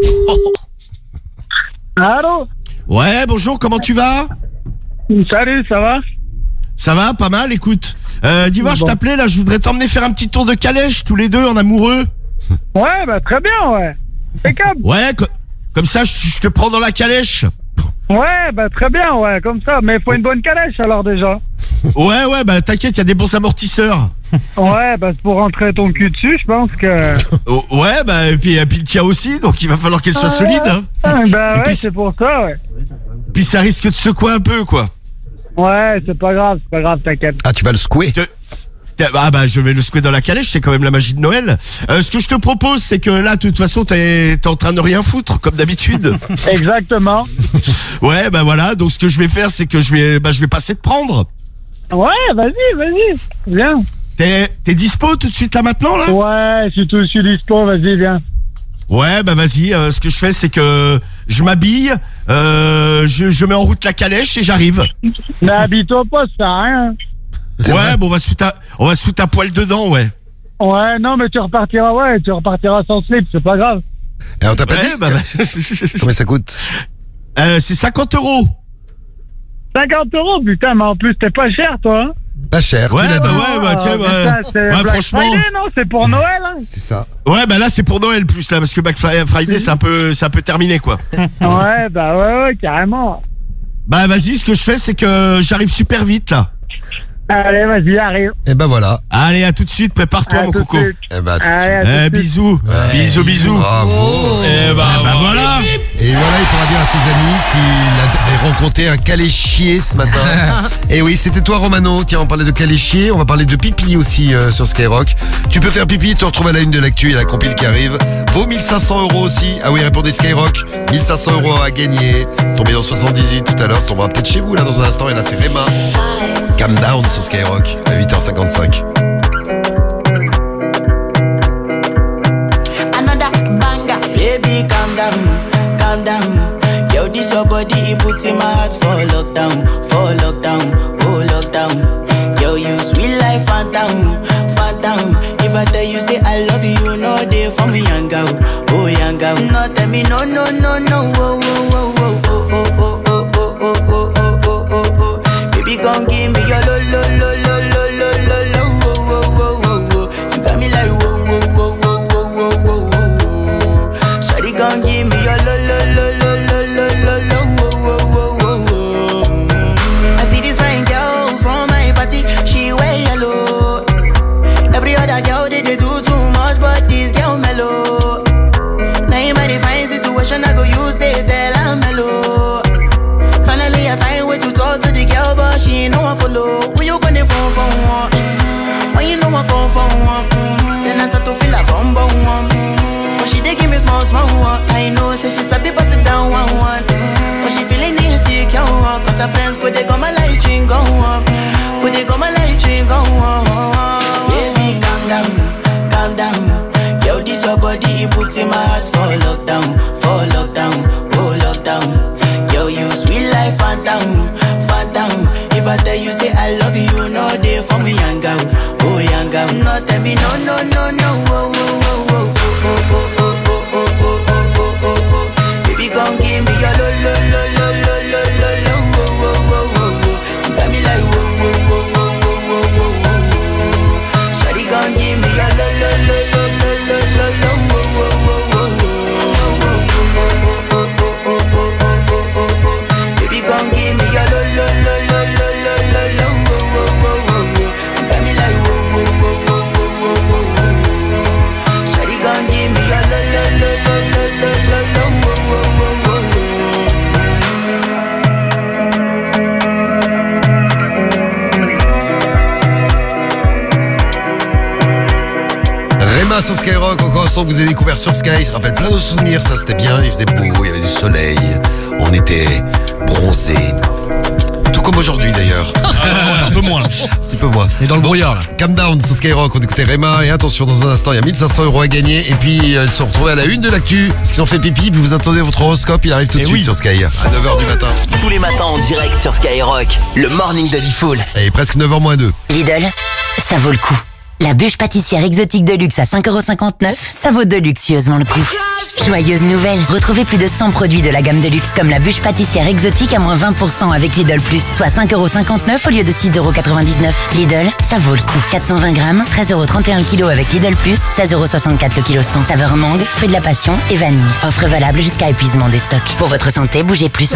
Allô? Ouais, bonjour, comment tu vas? Salut, ça va? Ça va, pas mal, écoute. Euh, dis-moi, je Bon. t'appelais là, je voudrais t'emmener faire un petit tour de calèche, tous les deux, en amoureux. Ouais, bah très bien, ouais. Impeccable. Ouais, co- comme ça, je je te prends dans la calèche. Ouais, bah très bien, ouais, comme ça. Mais faut une bonne calèche alors déjà. Ouais, ouais, bah t'inquiète, il y a des bons amortisseurs. Ouais, bah c'est pour rentrer ton cul dessus, je pense que. Oh, ouais, bah, et puis, et puis le tien aussi, donc il va falloir qu'elle soit solide. Hein. Ah, bah Et ouais, puis, c'est pour ça, ouais. Puis ça risque de secouer un peu, quoi. Ouais, c'est pas grave, c'est pas grave, t'inquiète. Ah, tu vas le secouer? Te- Ah bah je vais le secouer dans la calèche, c'est quand même la magie de Noël. Euh, ce que je te propose, c'est que là, de toute façon, t'es t'es en train de rien foutre, comme d'habitude. Exactement. Ouais, bah voilà. Donc ce que je vais faire, c'est que je vais, bah je vais passer te prendre. Ouais, vas-y, vas-y, viens. T'es t'es dispo tout de suite là maintenant là? Ouais, je suis tout, je suis dispo, vas-y, viens. Ouais, bah vas-y. Euh, ce que je fais, c'est que je m'habille, euh, je, je mets en route la calèche et j'arrive. Mais habille-toi pas, ça sert à rien. Ouais, bon, on va se foutre à, on va se foutre à poil dedans, ouais. Ouais, non, mais tu repartiras, ouais, tu repartiras sans slip, c'est pas grave. Et on t'a pas Ouais, dit bah, bah. Combien ça coûte? Euh, c'est cinquante euros. cinquante euros, putain, mais en plus, t'es pas cher, toi. Hein. Pas cher. Ouais, tu l'as bah dit. ouais, bah tiens, Oh, ouais. putain, c'est Ouais, Black franchement. Friday, non, c'est pour Noël, hein. C'est ça. Ouais, bah là, c'est pour Noël plus, là, parce que Black Friday, c'est un peu, c'est un peu terminé, quoi. Ouais, bah ouais, ouais, carrément. Bah, vas-y, ce que je fais, c'est que j'arrive super vite, là. Allez, vas-y, arrive. Et ben voilà. Allez, à tout de suite, prépare-toi, À mon tout de coco. suite. Eh ben, à tout de Allez, à Eh, tout de suite. bisous. Ouais. Bisous, bisous. Bravo. Et bah, bah voilà. Et voilà, il pourra dire à ses amis qu'il a rencontré un caléchier ce matin. Et oui, c'était toi, Romano. Tiens, on parlait de caléchier, on va parler de pipi aussi euh, sur Skyrock. Tu peux faire pipi, te retrouves à la une de l'actu et la compile qui arrive. Vaut mille cinq cents euros aussi. Ah oui, répondez Skyrock. mille cinq cents euros à gagner. C'est tombé dans soixante-dix-huit tout à l'heure. Ça tombera peut-être chez vous là dans un instant. Et là, c'est Réma. Calm down sur Skyrock à huit heures cinquante-cinq. Another banger, baby, calm down, calm down. Yo, this your body, it puts in my heart for lockdown, for lockdown, oh lockdown. Yo, you sweet life, phantom, phantom. If I tell you say I love you, no day for me, young girl, oh young girl. No tell me no, no, no, no, oh, oh, oh, oh, oh, oh, oh, oh, oh, oh, oh, oh, oh, oh. Baby, come give me your lo, lo, lo, lo, lo, lo, lo, lo, oh, oh, oh, oh, oh. You got me like whoa, whoa, whoa, whoa, whoa, whoa, whoa, whoa. Shawty, come give me your lo, lo, lo, lo, lo, lo, lo, lo, oh, oh, oh, oh, oh. I see this fine girl from my party, she wear yellow. Every other girl they, they do too much, but this girl mellow. Now in my divine situation, I go use they tell I'm mellow. Finally, I find way to talk to the girl, but she ain't no one follow. When you gonna phone for one? Mm-hmm. When you know I come for one? Mm-hmm. Then I start to feel a bum bum one. Mm-hmm. But she dey give me small small one. I know, say she sabi pass it down one one. Mm-hmm. But she feeling insecure, one. Cause her friends go they go my light ring go on. Go they go my light ring go on. Baby, calm down, calm down. Yo, this your body, it puts in my heart for lockdown, for lockdown, oh lockdown. Yo, you sweet life, phantom, phantom. If I tell you say I love you, no day for me, young girl, oh young girl. No tell me no, no, no, no, oh, oh, oh, oh, oh, oh, oh, oh, oh, oh, oh, oh, oh. Baby, come give me your lo, lo, lo, lo, lo, lo, lo, lo, oh, oh, oh, oh, oh. You got me like whoa, whoa, whoa, whoa, whoa, whoa, whoa, whoa. Shawty, come give me your lo, lo, lo, lo, lo, lo, lo, lo, oh, oh, oh, oh, oh. Come give me your lo lo lo lo lo lo lo lo wo wo wo wo wo. You got me like wo wo wo wo wo wo wo wo. Shawty, come give me your lo lo lo lo lo lo lo lo wo wo wo wo wo. Réma sur Skyrock, encore un son que vous avez découvert sur Sky. Il se rappelle plein de souvenirs, ça c'était bien. Il faisait beau, il y avait du soleil. On était bronzés. Tout comme aujourd'hui d'ailleurs. Un peu moins. Un petit peu moins. Et dans le brouillard là. Calm down sur Skyrock, on écoutait Réma. Et attention, dans un instant, il y a mille cinq cents euros à gagner. Et puis, elles se sont retrouvées à la une de l'actu. Parce qu'ils ont fait pipi, puis vous attendez votre horoscope. Il arrive tout de Et suite oui. sur Sky, à neuf heures du matin. Tous les matins en direct sur Skyrock, le morning de Diffoul. Et presque neuf heures moins deux. Lidl, ça vaut le coup. La bûche pâtissière exotique de luxe à cinq euros cinquante-neuf, ça vaut de luxueusement le coup. Joyeuse nouvelle, retrouvez plus de cent produits de la gamme de luxe comme la bûche pâtissière exotique à moins vingt pour cent avec Lidl Plus, soit cinq euros cinquante-neuf au lieu de six euros quatre-vingt-dix-neuf. Lidl, ça vaut le coup. quatre cent vingt grammes, treize euros trente et un le kilo avec Lidl Plus, seize euros soixante-quatre le kilo cent. Saveur mangue, fruit de la passion et vanille. Offre valable jusqu'à épuisement des stocks. Pour votre santé, bougez plus.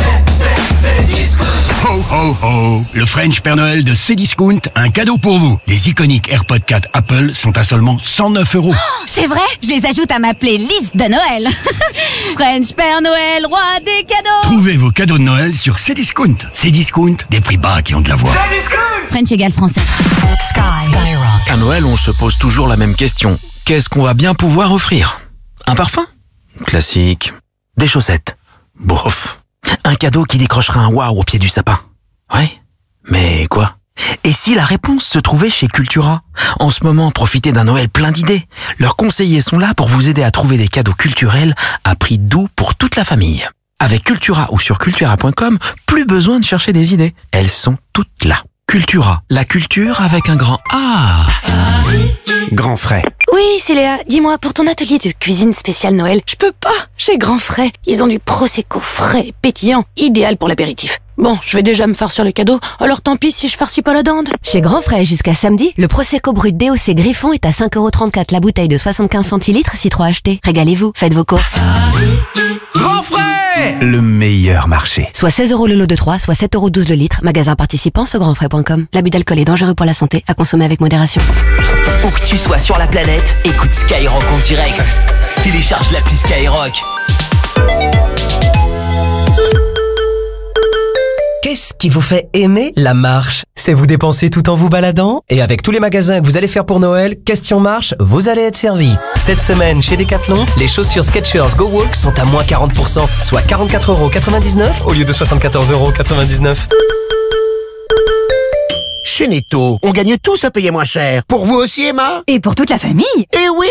Ho ho ho! Le French Père Noël de Cdiscount, un cadeau pour vous. Les iconiques AirPods quatre Apple sont à seulement cent neuf euros. C'est vrai? Je les ajoute à ma playlist de Noël. French Père Noël, roi des cadeaux. Trouvez vos cadeaux de Noël sur Cdiscount. Cdiscount, des prix bas qui ont de la voix. French égale français. À Noël, on se pose toujours la même question. Qu'est-ce qu'on va bien pouvoir offrir? Un parfum? Classique. Des chaussettes? Bof. Un cadeau qui décrochera un waouh au pied du sapin? Ouais. Mais quoi? Et si la réponse se trouvait chez Cultura? En ce moment, profitez d'un Noël plein d'idées. Leurs conseillers sont là pour vous aider à trouver des cadeaux culturels à prix doux pour toute la famille. Avec Cultura ou sur cultura point com, plus besoin de chercher des idées. Elles sont toutes là. Cultura, la culture avec un grand A. Grand Frais. Oui, c'est Léa. Dis-moi, pour ton atelier de cuisine spéciale Noël, je peux pas. Chez Grand Frais, ils ont du Prosecco frais et pétillant, idéal pour l'apéritif. Bon, je vais déjà me farcir les cadeaux, alors tant pis si je farcis pas la dinde. Chez Grand Frais, jusqu'à samedi, le Prosecco brut D O C Griffon est à cinq euros trente-quatre la bouteille de soixante-quinze centilitres, si trois achetés. Régalez-vous, faites vos courses. Grand Frais, le meilleur marché. Soit seize euros le lot de trois, soit sept euros douze le litre. Magasin participant sur grand frais point com. L'abus d'alcool est dangereux pour la santé, à consommer avec modération. Où que tu sois sur la planète, écoute Skyrock en direct. Télécharge l'appli Skyrock. Qu'est-ce qui vous fait aimer la marche? C'est vous dépenser tout en vous baladant? Et avec tous les magasins que vous allez faire pour Noël, question marche, vous allez être servi. Cette semaine, chez Decathlon, les chaussures Skechers Go Walk sont à moins quarante pour cent, soit quarante-quatre euros quatre-vingt-dix-neuf au lieu de soixante-quatorze euros quatre-vingt-dix-neuf. Chez Netto, on gagne tous à payer moins cher. Pour vous aussi, Emma? Et pour toute la famille? Eh oui!